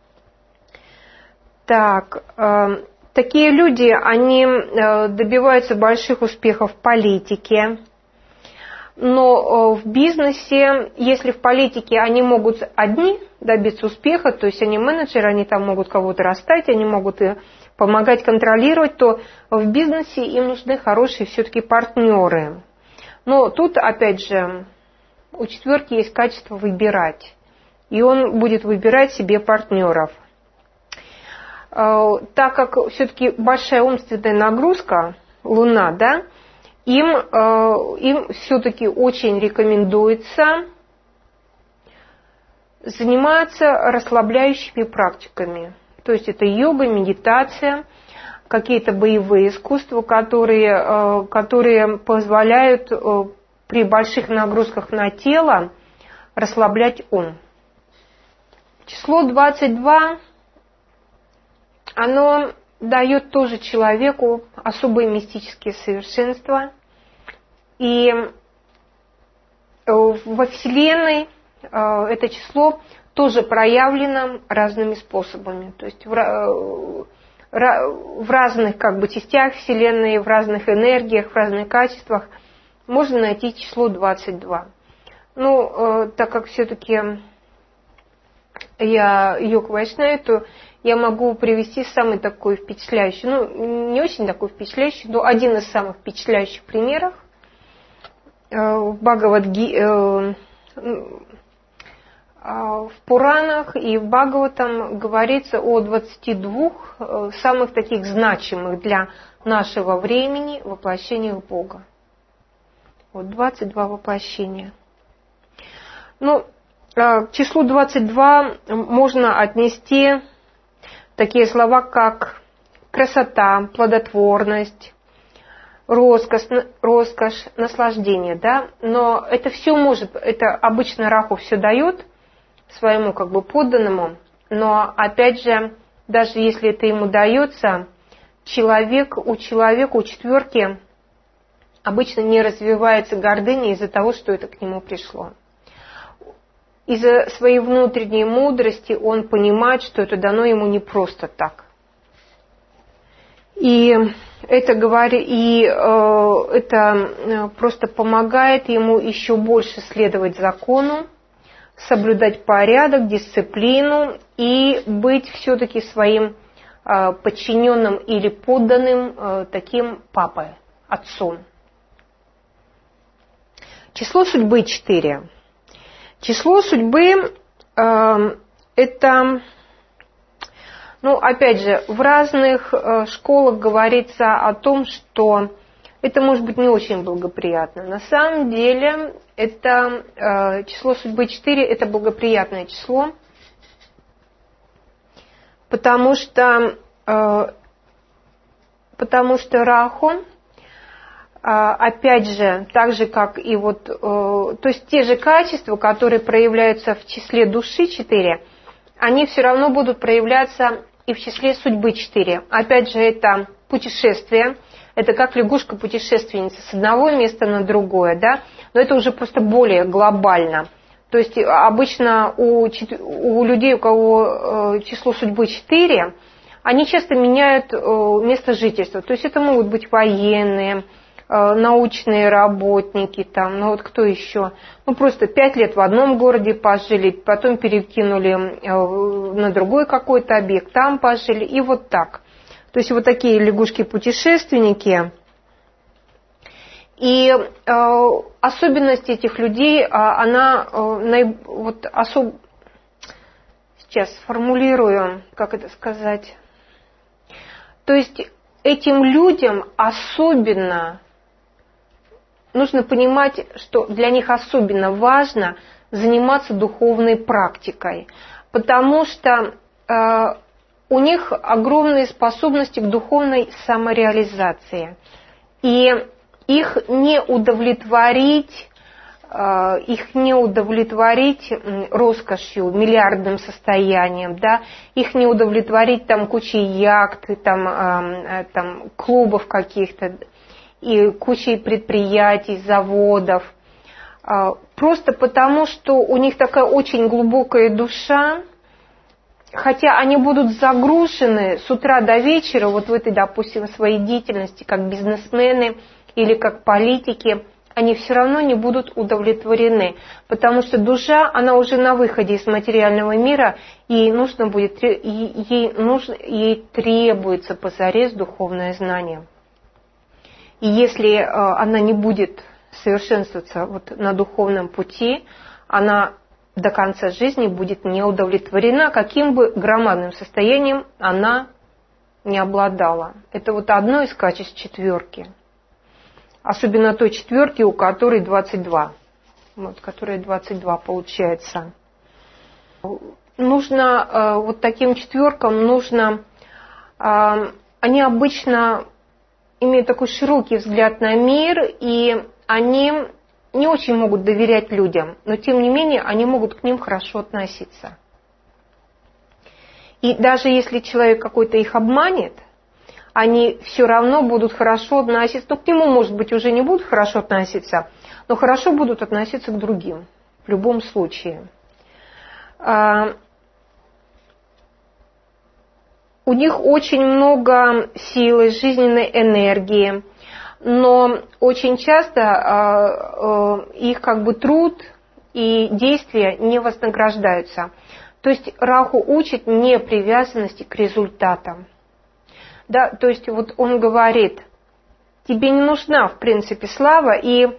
Так, такие люди, они добиваются больших успехов в политике. Но в бизнесе, если в политике они могут одни добиться успеха, то есть они менеджеры, они там могут кого-то расставить, они могут и помогать контролировать, то в бизнесе им нужны хорошие все-таки партнеры. Но тут, опять же, у четверки есть качество выбирать, и он будет выбирать себе партнеров. Так как все-таки большая умственная нагрузка, Луна, да, Им, им все-таки очень рекомендуется заниматься расслабляющими практиками. То есть это йога, медитация. какие-то боевые искусства, которые, которые позволяют при больших нагрузках на тело расслаблять ум. Число двадцать два, оно дает тоже человеку особые мистические совершенства. И во Вселенной это число тоже проявлено разными способами. То есть в разных как бы частях Вселенной, в разных энергиях, в разных качествах можно найти число двадцать два. Ну, так как все-таки я йог-вайшнав, то я могу привести самый такой впечатляющий, ну, не очень такой впечатляющий, но один из самых впечатляющих примеров. В Бхагавад-ги... В Пуранах и в Бхагаватам говорится о двадцати двух самых таких значимых для нашего времени воплощениях Бога. Вот двадцать два воплощения. Ну, к числу двадцать два можно отнести такие слова, как красота, плодотворность, роскошь, роскошь, наслаждение, да, но это все может, это обычно Раху все дает своему как бы подданному, но опять же, даже если это ему дается, человек, у человека, у четверки обычно не развивается гордыня из-за того, что это к нему пришло. Из-за своей внутренней мудрости он понимает, что это дано ему не просто так. И это, говори, и, э, это просто помогает ему еще больше следовать закону, соблюдать порядок, дисциплину и быть все-таки своим э, подчиненным или подданным э, таким папой, отцом. Число судьбы четыре. Число судьбы э, это, ну, опять же, в разных э, школах говорится о том, что это может быть не очень благоприятно. На самом деле, это э, число судьбы четыре, это благоприятное число, потому что, э, потому что Раху, опять же, так же, как и вот, то есть те же качества, которые проявляются в числе души четыре, они все равно будут проявляться и в числе судьбы четыре. Опять же, это путешествие, это как лягушка-путешественница с одного места на другое, да, но это уже просто более глобально. То есть обычно у, у людей, у кого число судьбы четыре, они часто меняют место жительства. То есть это могут быть военные, научные работники, там, ну вот кто еще, ну просто пять лет в одном городе пожили, потом перекинули на другой какой-то объект, там пожили, и вот так. То есть вот такие лягушки-путешественники. И э, особенность этих людей, она э, вот особ... сейчас сформулирую, как это сказать. То есть этим людям особенно нужно понимать, что для них особенно важно заниматься духовной практикой, потому что э, у них огромные способности к духовной самореализации. И их не удовлетворить, э, их не удовлетворить роскошью, миллиардным состоянием, да, их не удовлетворить там кучей яхт, там, э, там, клубов каких-то, и кучей предприятий, заводов, просто потому, что у них такая очень глубокая душа, хотя они будут загружены с утра до вечера вот в этой, допустим, своей деятельности, как бизнесмены или как политики, они все равно не будут удовлетворены, потому что душа, она уже на выходе из материального мира, и ей нужно будет, ей, нужно, ей требуется позарез духовное знание. И если э, она не будет совершенствоваться вот на духовном пути, она до конца жизни будет не удовлетворена, каким бы громадным состоянием она не обладала. Это вот одно из качеств четверки. Особенно той четверки, у которой двадцать два. Вот, которая двадцать два получается. Нужно, э, вот таким четверкам нужно... Э, они обычно имеют такой широкий взгляд на мир, и они не очень могут доверять людям, но тем не менее они могут к ним хорошо относиться. И даже если человек какой-то их обманет, они все равно будут хорошо относиться, ну, к нему, может быть, уже не будут хорошо относиться, но хорошо будут относиться к другим, в любом случае. У них очень много силы, жизненной энергии, но очень часто их как бы труд и действия не вознаграждаются. То есть Раху учит непривязанности к результатам. Да, то есть вот он говорит, тебе не нужна, в принципе, слава, и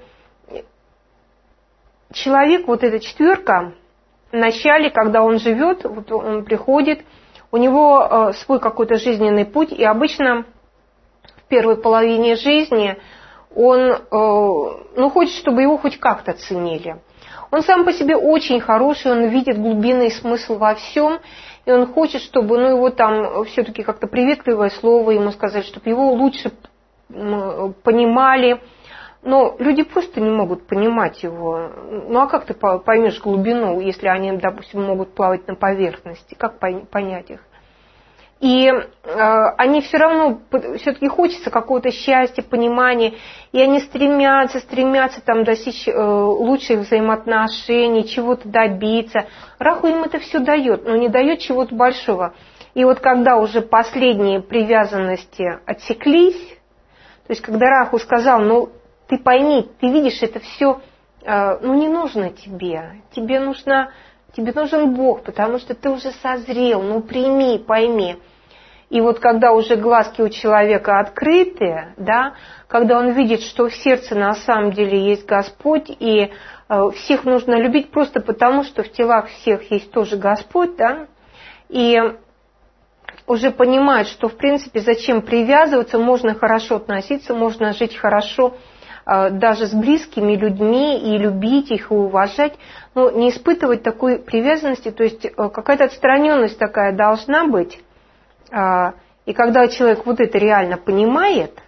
человек, вот эта четверка, в начале, когда он живет, вот он приходит, у него свой какой-то жизненный путь, и обычно в первой половине жизни он ну, хочет, чтобы его хоть как-то ценили. Он сам по себе очень хороший, он видит глубинный смысл во всем, и он хочет, чтобы ну, его там все-таки как-то приветливое слово ему сказали, чтобы его лучше понимали. Но люди просто не могут понимать его. Ну а как ты поймешь глубину, если они, допустим, могут плавать на поверхности? Как понять их? И э, они все равно, все-таки хочется какого-то счастья, понимания, и они стремятся, стремятся там достичь э, лучших взаимоотношений, чего-то добиться. Раху им это все дает, но не дает чего-то большого. И вот когда уже последние привязанности отсеклись, то есть когда Раху сказал, ну ты пойми, ты видишь, это все, э, ну не нужно тебе, тебе нужно... Тебе нужен Бог, потому что ты уже созрел, ну прими, пойми. И вот когда уже глазки у человека открыты, да, когда он видит, что в сердце на самом деле есть Господь, и э, всех нужно любить просто потому, что в телах всех есть тоже Господь, да, и уже понимает, что в принципе зачем привязываться, можно хорошо относиться, можно жить хорошо, даже с близкими людьми, и любить их, и уважать, но не испытывать такой привязанности, то есть какая-то отстраненность такая должна быть. И когда человек вот это реально понимает,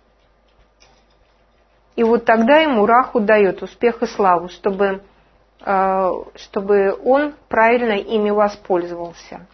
и вот тогда ему Раху дает успех и славу, чтобы, чтобы он правильно ими воспользовался.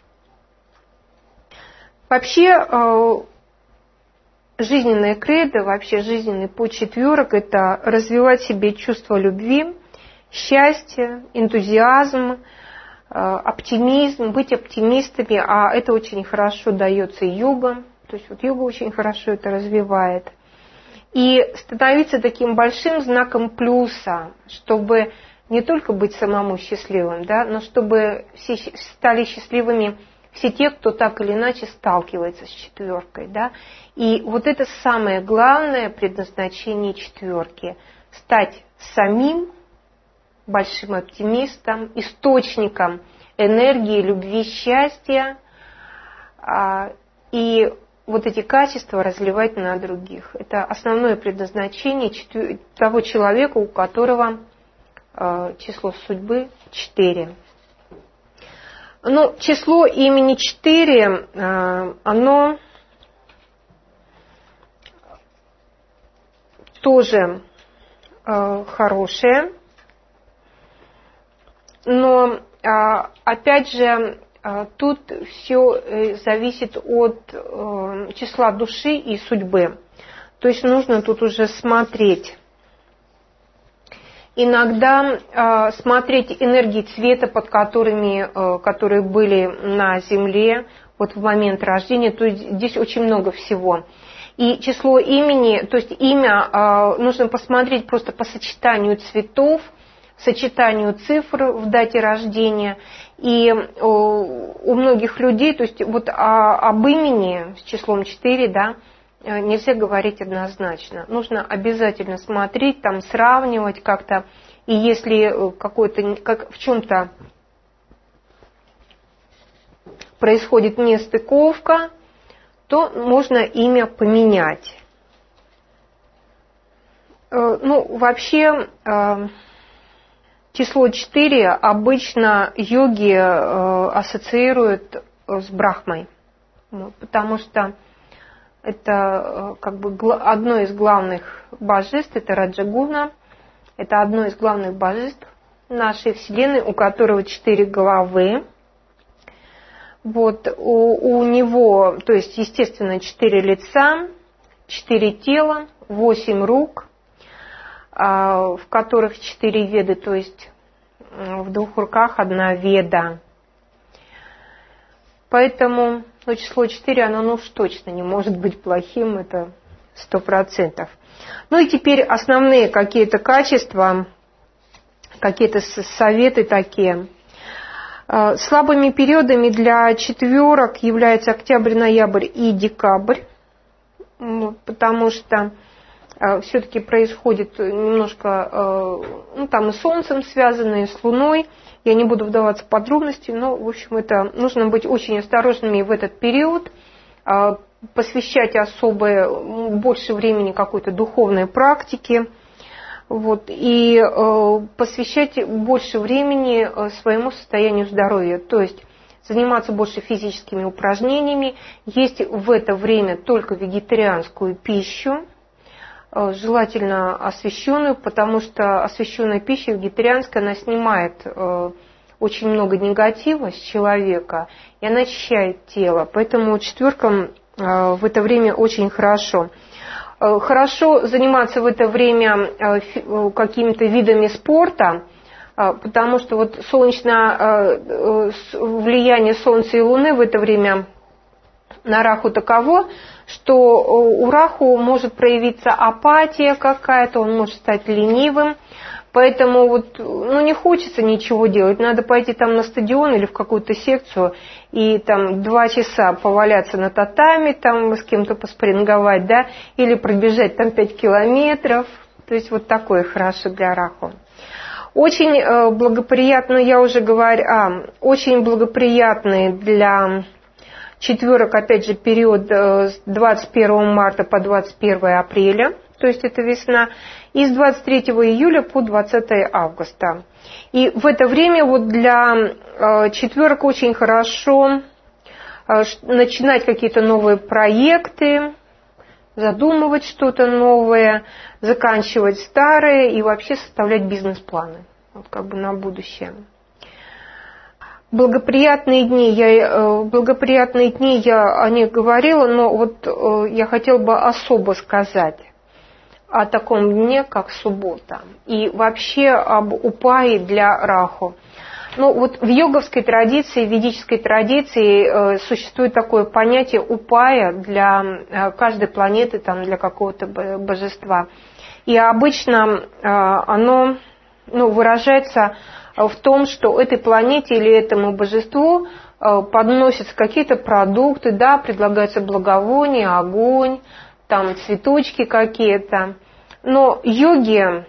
Вообще, жизненная кредо, вообще жизненный путь четверок – это развивать в себе чувство любви, счастья, энтузиазм, оптимизм, быть оптимистами, а это очень хорошо дается йога, то есть вот йога очень хорошо это развивает. И становиться таким большим знаком плюса, чтобы не только быть самому счастливым, да, но чтобы все стали счастливыми все те, кто так или иначе сталкивается с четверкой, да. И вот это самое главное предназначение четверки – стать самим большим оптимистом, источником энергии, любви, счастья, и вот эти качества разливать на других. Это основное предназначение того человека, у которого число судьбы четыре. Ну, число имени четыре, оно тоже хорошее, но, опять же, тут все зависит от числа души и судьбы. То есть нужно тут уже смотреть. Иногда э, смотреть энергии цвета, под которыми, э, которые были на Земле вот в момент рождения, то есть здесь очень много всего. И число имени, то есть имя э, нужно посмотреть просто по сочетанию цветов, сочетанию цифр в дате рождения. И э, у многих людей, то есть вот о, об имени с числом четыре, да, нельзя говорить однозначно. Нужно обязательно смотреть, там сравнивать как-то. И если какой-то, как в чем-то происходит нестыковка, то можно имя поменять. Ну, вообще, число четыре обычно йоги ассоциируют с Брахмой, потому что Это как бы одно из главных божеств, это Раджагуна. Это одно из главных божеств нашей Вселенной, у которого четыре головы. Вот, у, у него, то есть, естественно, четыре лица, четыре тела, восемь рук, в которых четыре веды, то есть в двух руках одна веда. Поэтому ну, число четыре, оно ну уж точно не может быть плохим, это сто процентов. Ну и теперь основные какие-то качества, какие-то советы такие. Слабыми периодами для четверок являются октябрь, ноябрь и декабрь, потому что все-таки происходит немножко, ну там и с Солнцем связано, и с Луной. Я не буду вдаваться в подробности, но, в общем, это нужно быть очень осторожными в этот период, посвящать особое, больше времени какой-то духовной практике, вот, и э, посвящать больше времени своему состоянию здоровья, то есть заниматься больше физическими упражнениями, есть в это время только вегетарианскую пищу, э, желательно освященную, потому что освященная пища вегетарианская, она снимает э, очень много негатива с человека, и она очищает тело, поэтому четверкам в это время очень хорошо. Хорошо заниматься в это время какими-то видами спорта, потому что вот солнечное влияние Солнца и Луны в это время на Раху таково, что у Раху может проявиться апатия какая-то, он может стать ленивым. Поэтому вот, ну, не хочется ничего делать, надо пойти там на стадион или в какую-то секцию и там два часа поваляться на татами, там с кем-то поспринговать, да, или пробежать там пять километров, то есть вот такое хорошо для Раху. Очень э, благоприятно, я уже говорю, а, очень благоприятный для четверок, опять же, период э, с двадцать первого марта по двадцать первое апреля, то есть это весна, и с двадцать третьего июля по двадцатое августа. И в это время вот для э, четверок очень хорошо э, начинать какие-то новые проекты, задумывать что-то новое, заканчивать старые и вообще составлять бизнес-планы, вот как бы на будущее. Благоприятные дни, я, благоприятные дни я о них говорила, но вот я хотела бы особо сказать о таком дне, как суббота, и вообще об упае для Раху. Ну вот в йоговской традиции, в ведической традиции существует такое понятие упая для каждой планеты, там, для какого-то божества. И обычно оно ну, выражается в том, что этой планете или этому божеству подносятся какие-то продукты, да, предлагаются благовония, огонь, там цветочки какие-то. Но йоги,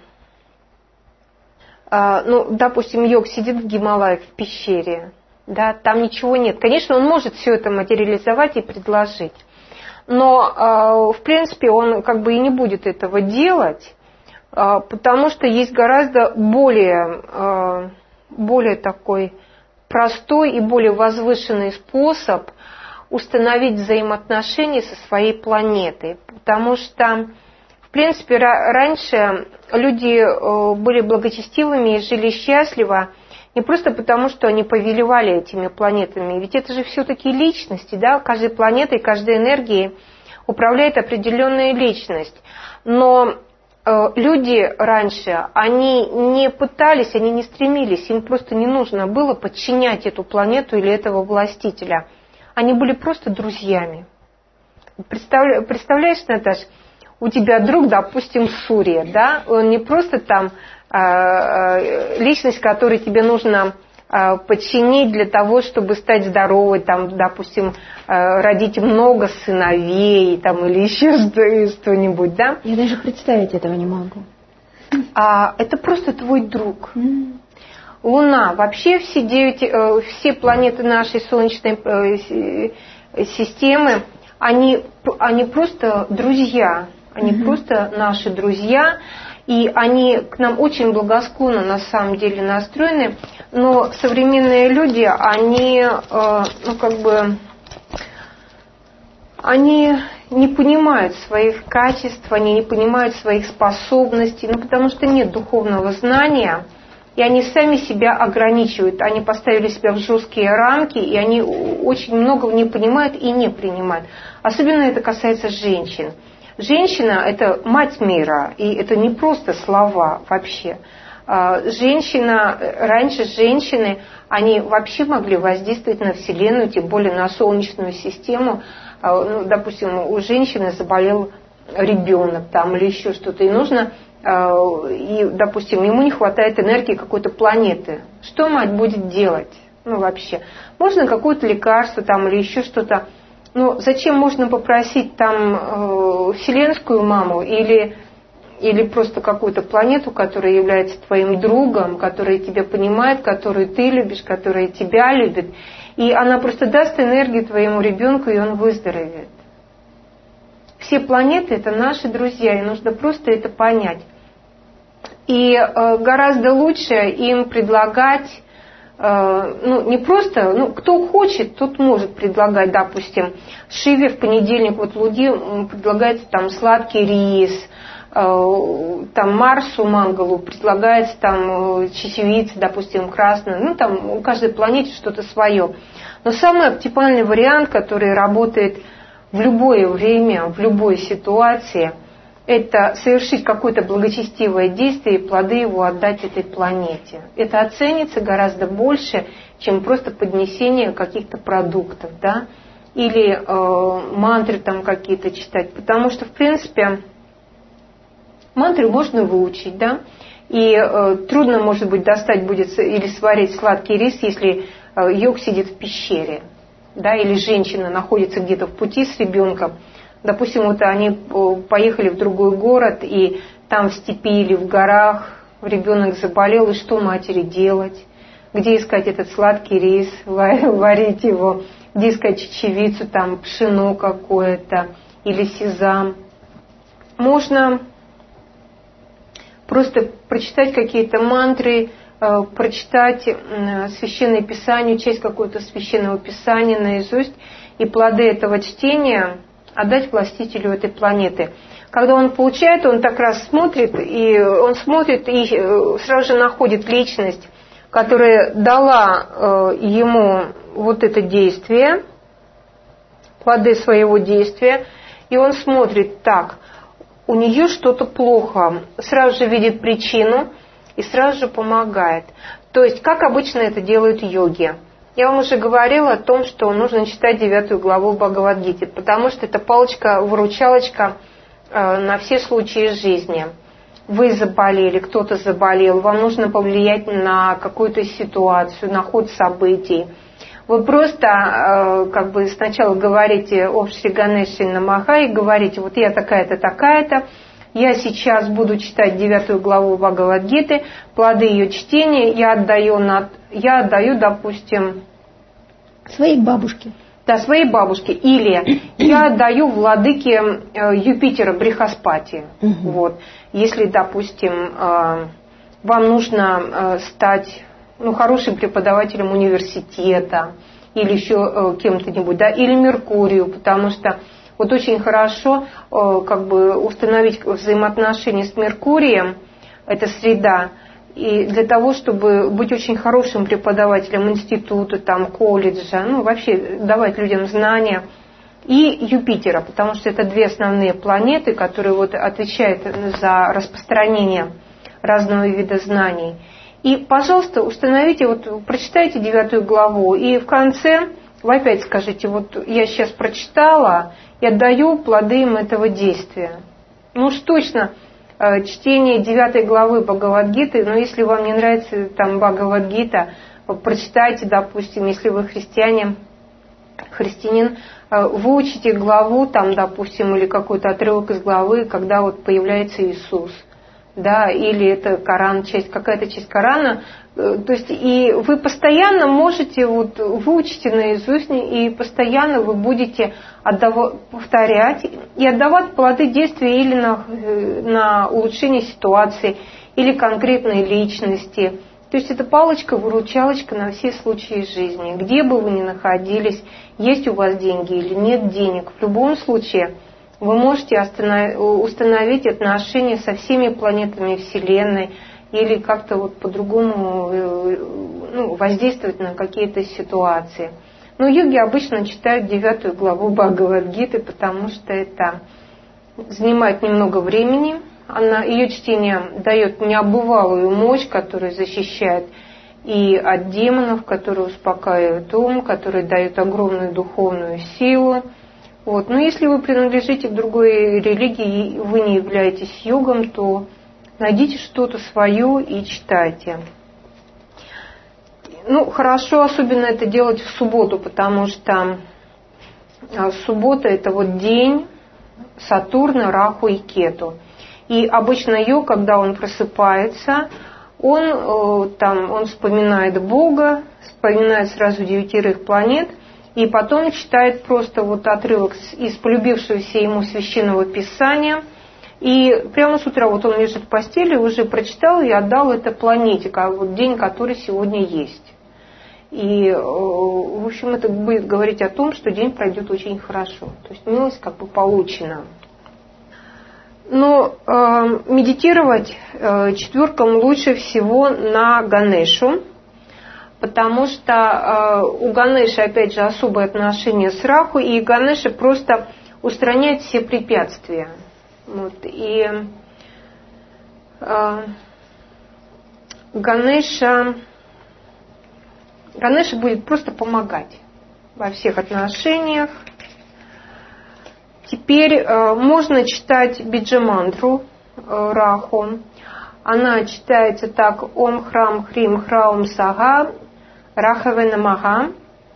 ну, допустим, йог сидит в Гималаях, в пещере, да, там ничего нет. Конечно, он может все это материализовать и предложить, но, в принципе, он как бы и не будет этого делать, потому что есть гораздо более, более такой простой и более возвышенный способ установить взаимоотношения со своей планетой, потому что, в принципе, раньше люди были благочестивыми и жили счастливо не просто потому, что они повелевали этими планетами, ведь это же все-таки личности, да, каждой планетой, каждой энергией управляет определенная личность, но люди раньше, они не пытались, они не стремились, им просто не нужно было подчинять эту планету или этого властителя. Они были просто друзьями. Представля, представляешь, Наташ, у тебя друг, допустим, Сурья, да, он не просто там э, личность, которой тебе нужно э, подчинить для того, чтобы стать здоровой, там, допустим, э, родить много сыновей, там, или еще что-нибудь, да. Я даже представить этого не могу. А это просто твой друг. Mm. Луна, вообще все, девять, э, все планеты нашей Солнечной э, системы, они, они просто друзья, они mm-hmm. просто наши друзья, и они к нам очень благосклонно на самом деле настроены, но современные люди, они, э, ну как бы, они не понимают своих качеств, они не понимают своих способностей, ну, потому что нет духовного знания, и они сами себя ограничивают. Они поставили себя в жесткие рамки, и они очень многого не понимают и не принимают. Особенно это касается женщин. Женщина – это мать мира, и это не просто слова вообще. Женщина, раньше женщины, они вообще могли воздействовать на Вселенную, тем более на Солнечную систему. Ну, допустим, у женщины заболел ребенок там, или еще что-то, и нужно, и, допустим, ему не хватает энергии какой-то планеты. Что мать будет делать? Ну, вообще. Можно какое-то лекарство там, или еще что-то. Но зачем можно попросить там вселенскую маму или... или просто какую-то планету, которая является твоим другом, которая тебя понимает, которую ты любишь, которая тебя любит, и она просто даст энергию твоему ребенку, и он выздоровеет. Все планеты – это наши друзья, и нужно просто это понять. И э, гораздо лучше им предлагать, э, ну, не просто, ну, кто хочет, тот может предлагать, допустим, Шиве в понедельник, вот Луде предлагается там сладкий рис, там Марсу, Мангалу предлагается там чечевица, допустим, красная, ну там у каждой планете что-то свое. Но самый оптимальный вариант, который работает в любое время, в любой ситуации, это совершить какое-то благочестивое действие и плоды его отдать этой планете. Это оценится гораздо больше, чем просто поднесение каких-то продуктов, да, или э, мантры там какие-то читать, потому что, в принципе, мантры можно выучить, да, и э, трудно, может быть, достать будет или сварить сладкий рис, если э, йог сидит в пещере, да, или женщина находится где-то в пути с ребенком. Допустим, вот они поехали в другой город, и там в степи или в горах ребенок заболел, и что матери делать? Где искать этот сладкий рис, варить его, где искать чечевицу, там пшено какое-то или сезам? Можно просто прочитать какие-то мантры, прочитать священное писание, часть какого-то священного писания наизусть, и плоды этого чтения отдать властителю этой планеты. Когда он получает, он так раз смотрит, и он смотрит и сразу же находит личность, которая дала ему вот это действие, плоды своего действия, и он смотрит так, у нее что-то плохо, сразу же видит причину и сразу же помогает. То есть, как обычно это делают йоги. Я вам уже говорила о том, что нужно читать девятую главу Бхагавад-гиты, потому что это палочка-выручалочка на все случаи жизни. Вы заболели, кто-то заболел, вам нужно повлиять на какую-то ситуацию, на ход событий. Вы просто как бы сначала говорите о Шри Ганеше Намаха и говорите, вот я такая-то, такая-то, я сейчас буду читать девятую главу Бхагавад-гиты, плоды ее чтения я отдаю, на, я отдаю, допустим, своей бабушке. Да, своей бабушке. Или я отдаю владыке Юпитера Брихаспати. Угу. Вот. Если, допустим, вам нужно стать ну, хорошим преподавателем университета или еще кем-то-нибудь, да, или Меркурию, потому что вот очень хорошо как бы установить взаимоотношения с Меркурием, это среда, и для того, чтобы быть очень хорошим преподавателем института, там, колледжа, ну, вообще давать людям знания, и Юпитера, потому что это две основные планеты, которые вот отвечают за распространение разного вида знаний. И, пожалуйста, установите, вот прочитайте девятую главу, и в конце вы опять скажите, вот я сейчас прочитала, и отдаю плоды им этого действия. Ну уж точно, чтение девятой главы Бхагавад-гиты, но если вам не нравится там Бхагавад-гита, прочитайте, допустим, если вы христиане, христианин, выучите главу, там, допустим, или какой-то отрывок из главы, когда вот появляется Иисус. Да, или это Коран, часть, какая-то часть Корана, то есть и вы постоянно можете, вот, выучите наизусть, и постоянно вы будете отдав... повторять и отдавать плоды действия или на, на улучшение ситуации, или конкретной личности. То есть это палочка-выручалочка на все случаи жизни. Где бы вы ни находились, есть у вас деньги или нет денег, в любом случае Вы можете установить отношения со всеми планетами Вселенной или как-то вот по-другому ну, воздействовать на какие-то ситуации. Но йоги обычно читают девятую главу Бхагавад-гиты, потому что это занимает немного времени. Она, ее чтение дает необывалую мощь, которая защищает и от демонов, которые успокаивают ум, которые дают огромную духовную силу. Вот. Но если вы принадлежите к другой религии, и вы не являетесь йогом, то найдите что-то свое и читайте. Ну, хорошо особенно это делать в субботу, потому что суббота – это вот день Сатурна, Раху и Кету. И обычно йог, когда он просыпается, он, там, он вспоминает Бога, вспоминает сразу девятерых планет, и потом читает просто вот отрывок из полюбившегося ему священного писания. И прямо с утра вот он лежит в постели, уже прочитал и отдал это планете, как вот день, который сегодня есть. И, в общем, это будет говорить о том, что день пройдет очень хорошо. То есть милость как бы получена. Но э, медитировать э, четверкам лучше всего на Ганешу, потому что э, у Ганеши, опять же, особое отношение с Раху, и Ганеша просто устраняет все препятствия. Вот, и э, Ганеша, Ганеша будет просто помогать во всех отношениях. Теперь э, можно читать биджа-мантру э, Раху. Она читается так: Ом Храм Хрим Храум Сага Рахаве Намага.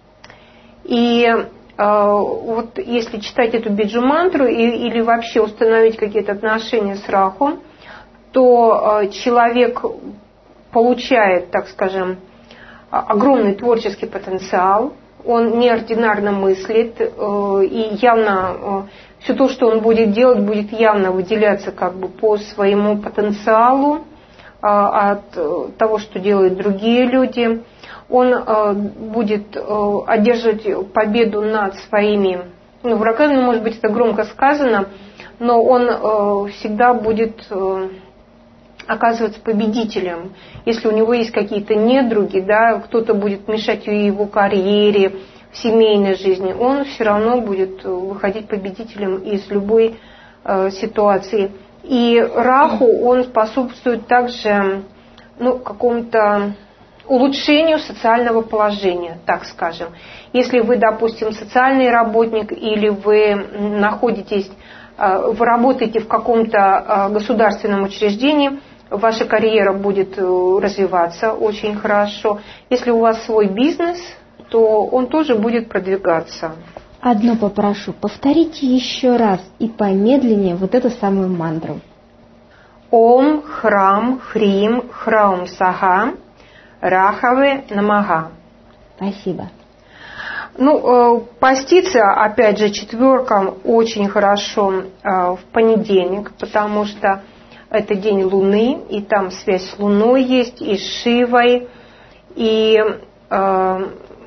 И э, вот если читать эту биджа-мантру и, или вообще установить какие-то отношения с Раху, то э, человек получает, так скажем, огромный творческий потенциал. Он неординарно мыслит, и явно все то, что он будет делать, будет явно выделяться как бы по своему потенциалу от того, что делают другие люди. Он будет одерживать победу над своими ну, врагами, может быть, это громко сказано, но он всегда будет оказываться победителем. Если у него есть какие-то недруги, да, кто-то будет мешать его карьере, в семейной жизни, он все равно будет выходить победителем из любой э, ситуации. И Раху, он способствует также ну, какому-то улучшению социального положения, так скажем. Если вы, допустим, социальный работник или вы находитесь, э, вы работаете в каком-то э, государственном учреждении, ваша карьера будет развиваться очень хорошо. Если у вас свой бизнес, то он тоже будет продвигаться. Одно попрошу, повторите еще раз и помедленнее вот эту самую мантру. Ом Храм Хрим Храум Сага Рахаве Намага. Спасибо. Ну, поститься, опять же, четверкам очень хорошо в понедельник, потому что это день Луны, и там связь с Луной есть, и с Шивой. И э,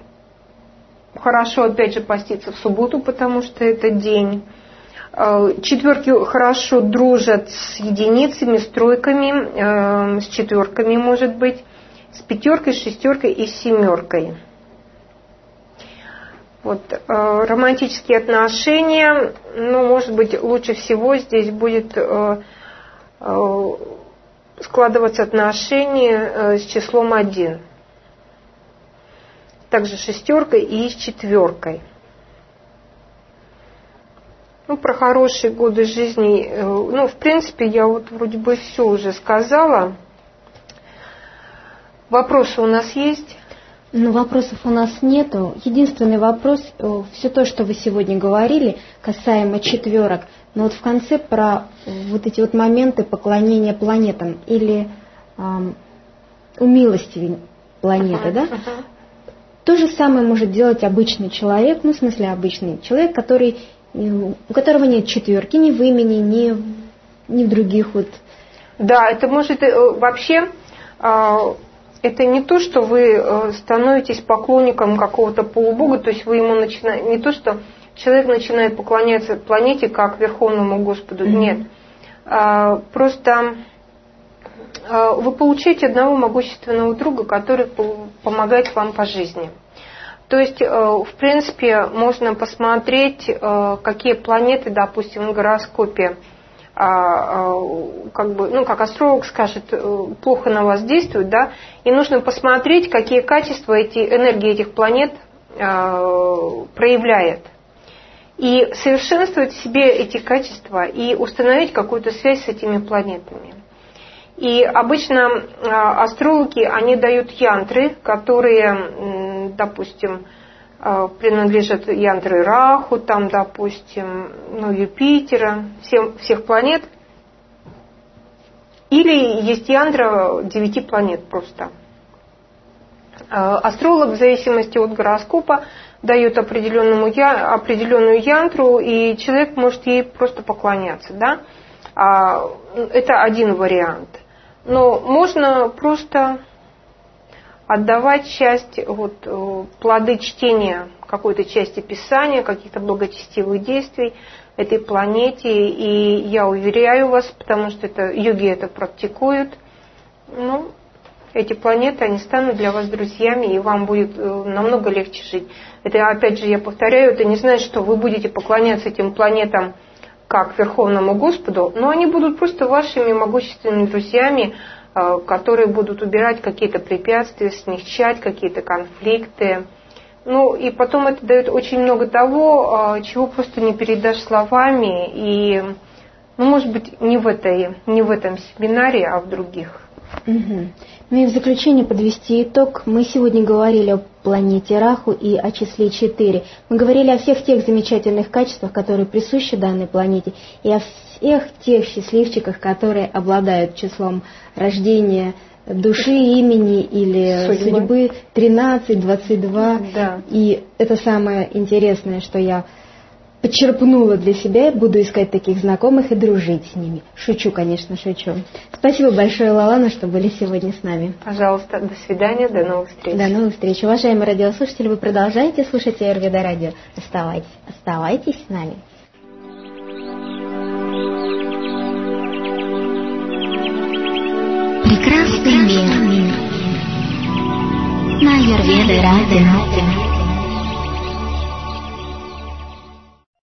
хорошо, опять же, поститься в субботу, потому что это день. Э, четверки хорошо дружат с единицами, с тройками, э, с четверками, может быть, с пятеркой, с шестеркой и с семеркой. Вот, э, романтические отношения, ну, может быть, лучше всего здесь будет... Э, складываться отношения с числом один. Также шестеркой и с четверкой. Ну, про хорошие годы жизни, ну, в принципе, я вот вроде бы все уже сказала. Вопросы у нас есть? Ну, вопросов у нас нету. Единственный вопрос, все то, что вы сегодня говорили, касаемо четверок, но вот в конце про вот эти вот моменты поклонения планетам или эм, умилостивень планеты, uh-huh, да? Uh-huh. То же самое может делать обычный человек, ну, в смысле обычный человек, который, у которого нет четверки ни в имени, ни, ни в других вот. Да, это может вообще... Это не то, что вы становитесь поклонником какого-то полубога, то есть вы ему начинаете, не то, что человек начинает поклоняться планете как Верховному Господу. Mm-hmm. Нет. А, просто а, вы получаете одного могущественного друга, который помогает вам по жизни. То есть, в принципе, можно посмотреть, какие планеты, допустим, в гороскопе, как бы, ну, как астролог скажет, плохо на вас действуют, да, и нужно посмотреть, какие качества эти энергии этих планет проявляет. И совершенствовать в себе эти качества и установить какую-то связь с этими планетами. И обычно астрологи, они дают янтры, которые, допустим, принадлежат янтры Раху, там, допустим, ну, Юпитера, всем, всех планет. Или есть янтра девяти планет просто. Астролог в зависимости от гороскопа дает определенную, определенную янтру, и человек может ей просто поклоняться. Да? Это один вариант. Но можно просто отдавать часть, вот, плоды чтения какой-то части Писания, каких-то благочестивых действий этой планете. И я уверяю вас, потому что это, йоги это практикуют, ну, эти планеты, они станут для вас друзьями, и вам будет намного легче жить. Это, опять же, я повторяю, это не значит, что вы будете поклоняться этим планетам как Верховному Господу, но они будут просто вашими могущественными друзьями, которые будут убирать какие-то препятствия, смягчать какие-то конфликты. Ну, и потом это дает очень много того, чего просто не передашь словами, и, ну, может быть, не в, этой, не в этом семинаре, а в других. Угу. Ну и в заключение подвести итог. Мы сегодня говорили о планете Раху и о числе четыре. Мы говорили о всех тех замечательных качествах, которые присущи данной планете, и о всех тех счастливчиках, которые обладают числом рождения, души, имени или судьбы, судьбы тринадцать, двадцать два. Да. И это самое интересное, что я подчерпнула для себя, буду искать таких знакомых и дружить с ними. Шучу, конечно, шучу. Спасибо большое, Лалана, что были сегодня с нами. Пожалуйста, до свидания, до новых встреч. До новых встреч. Уважаемые радиослушатели, вы продолжаете слушать Аюрведа радио. Оставайтесь, оставайтесь с нами. Прекрасный мир. На Аюрведа радио.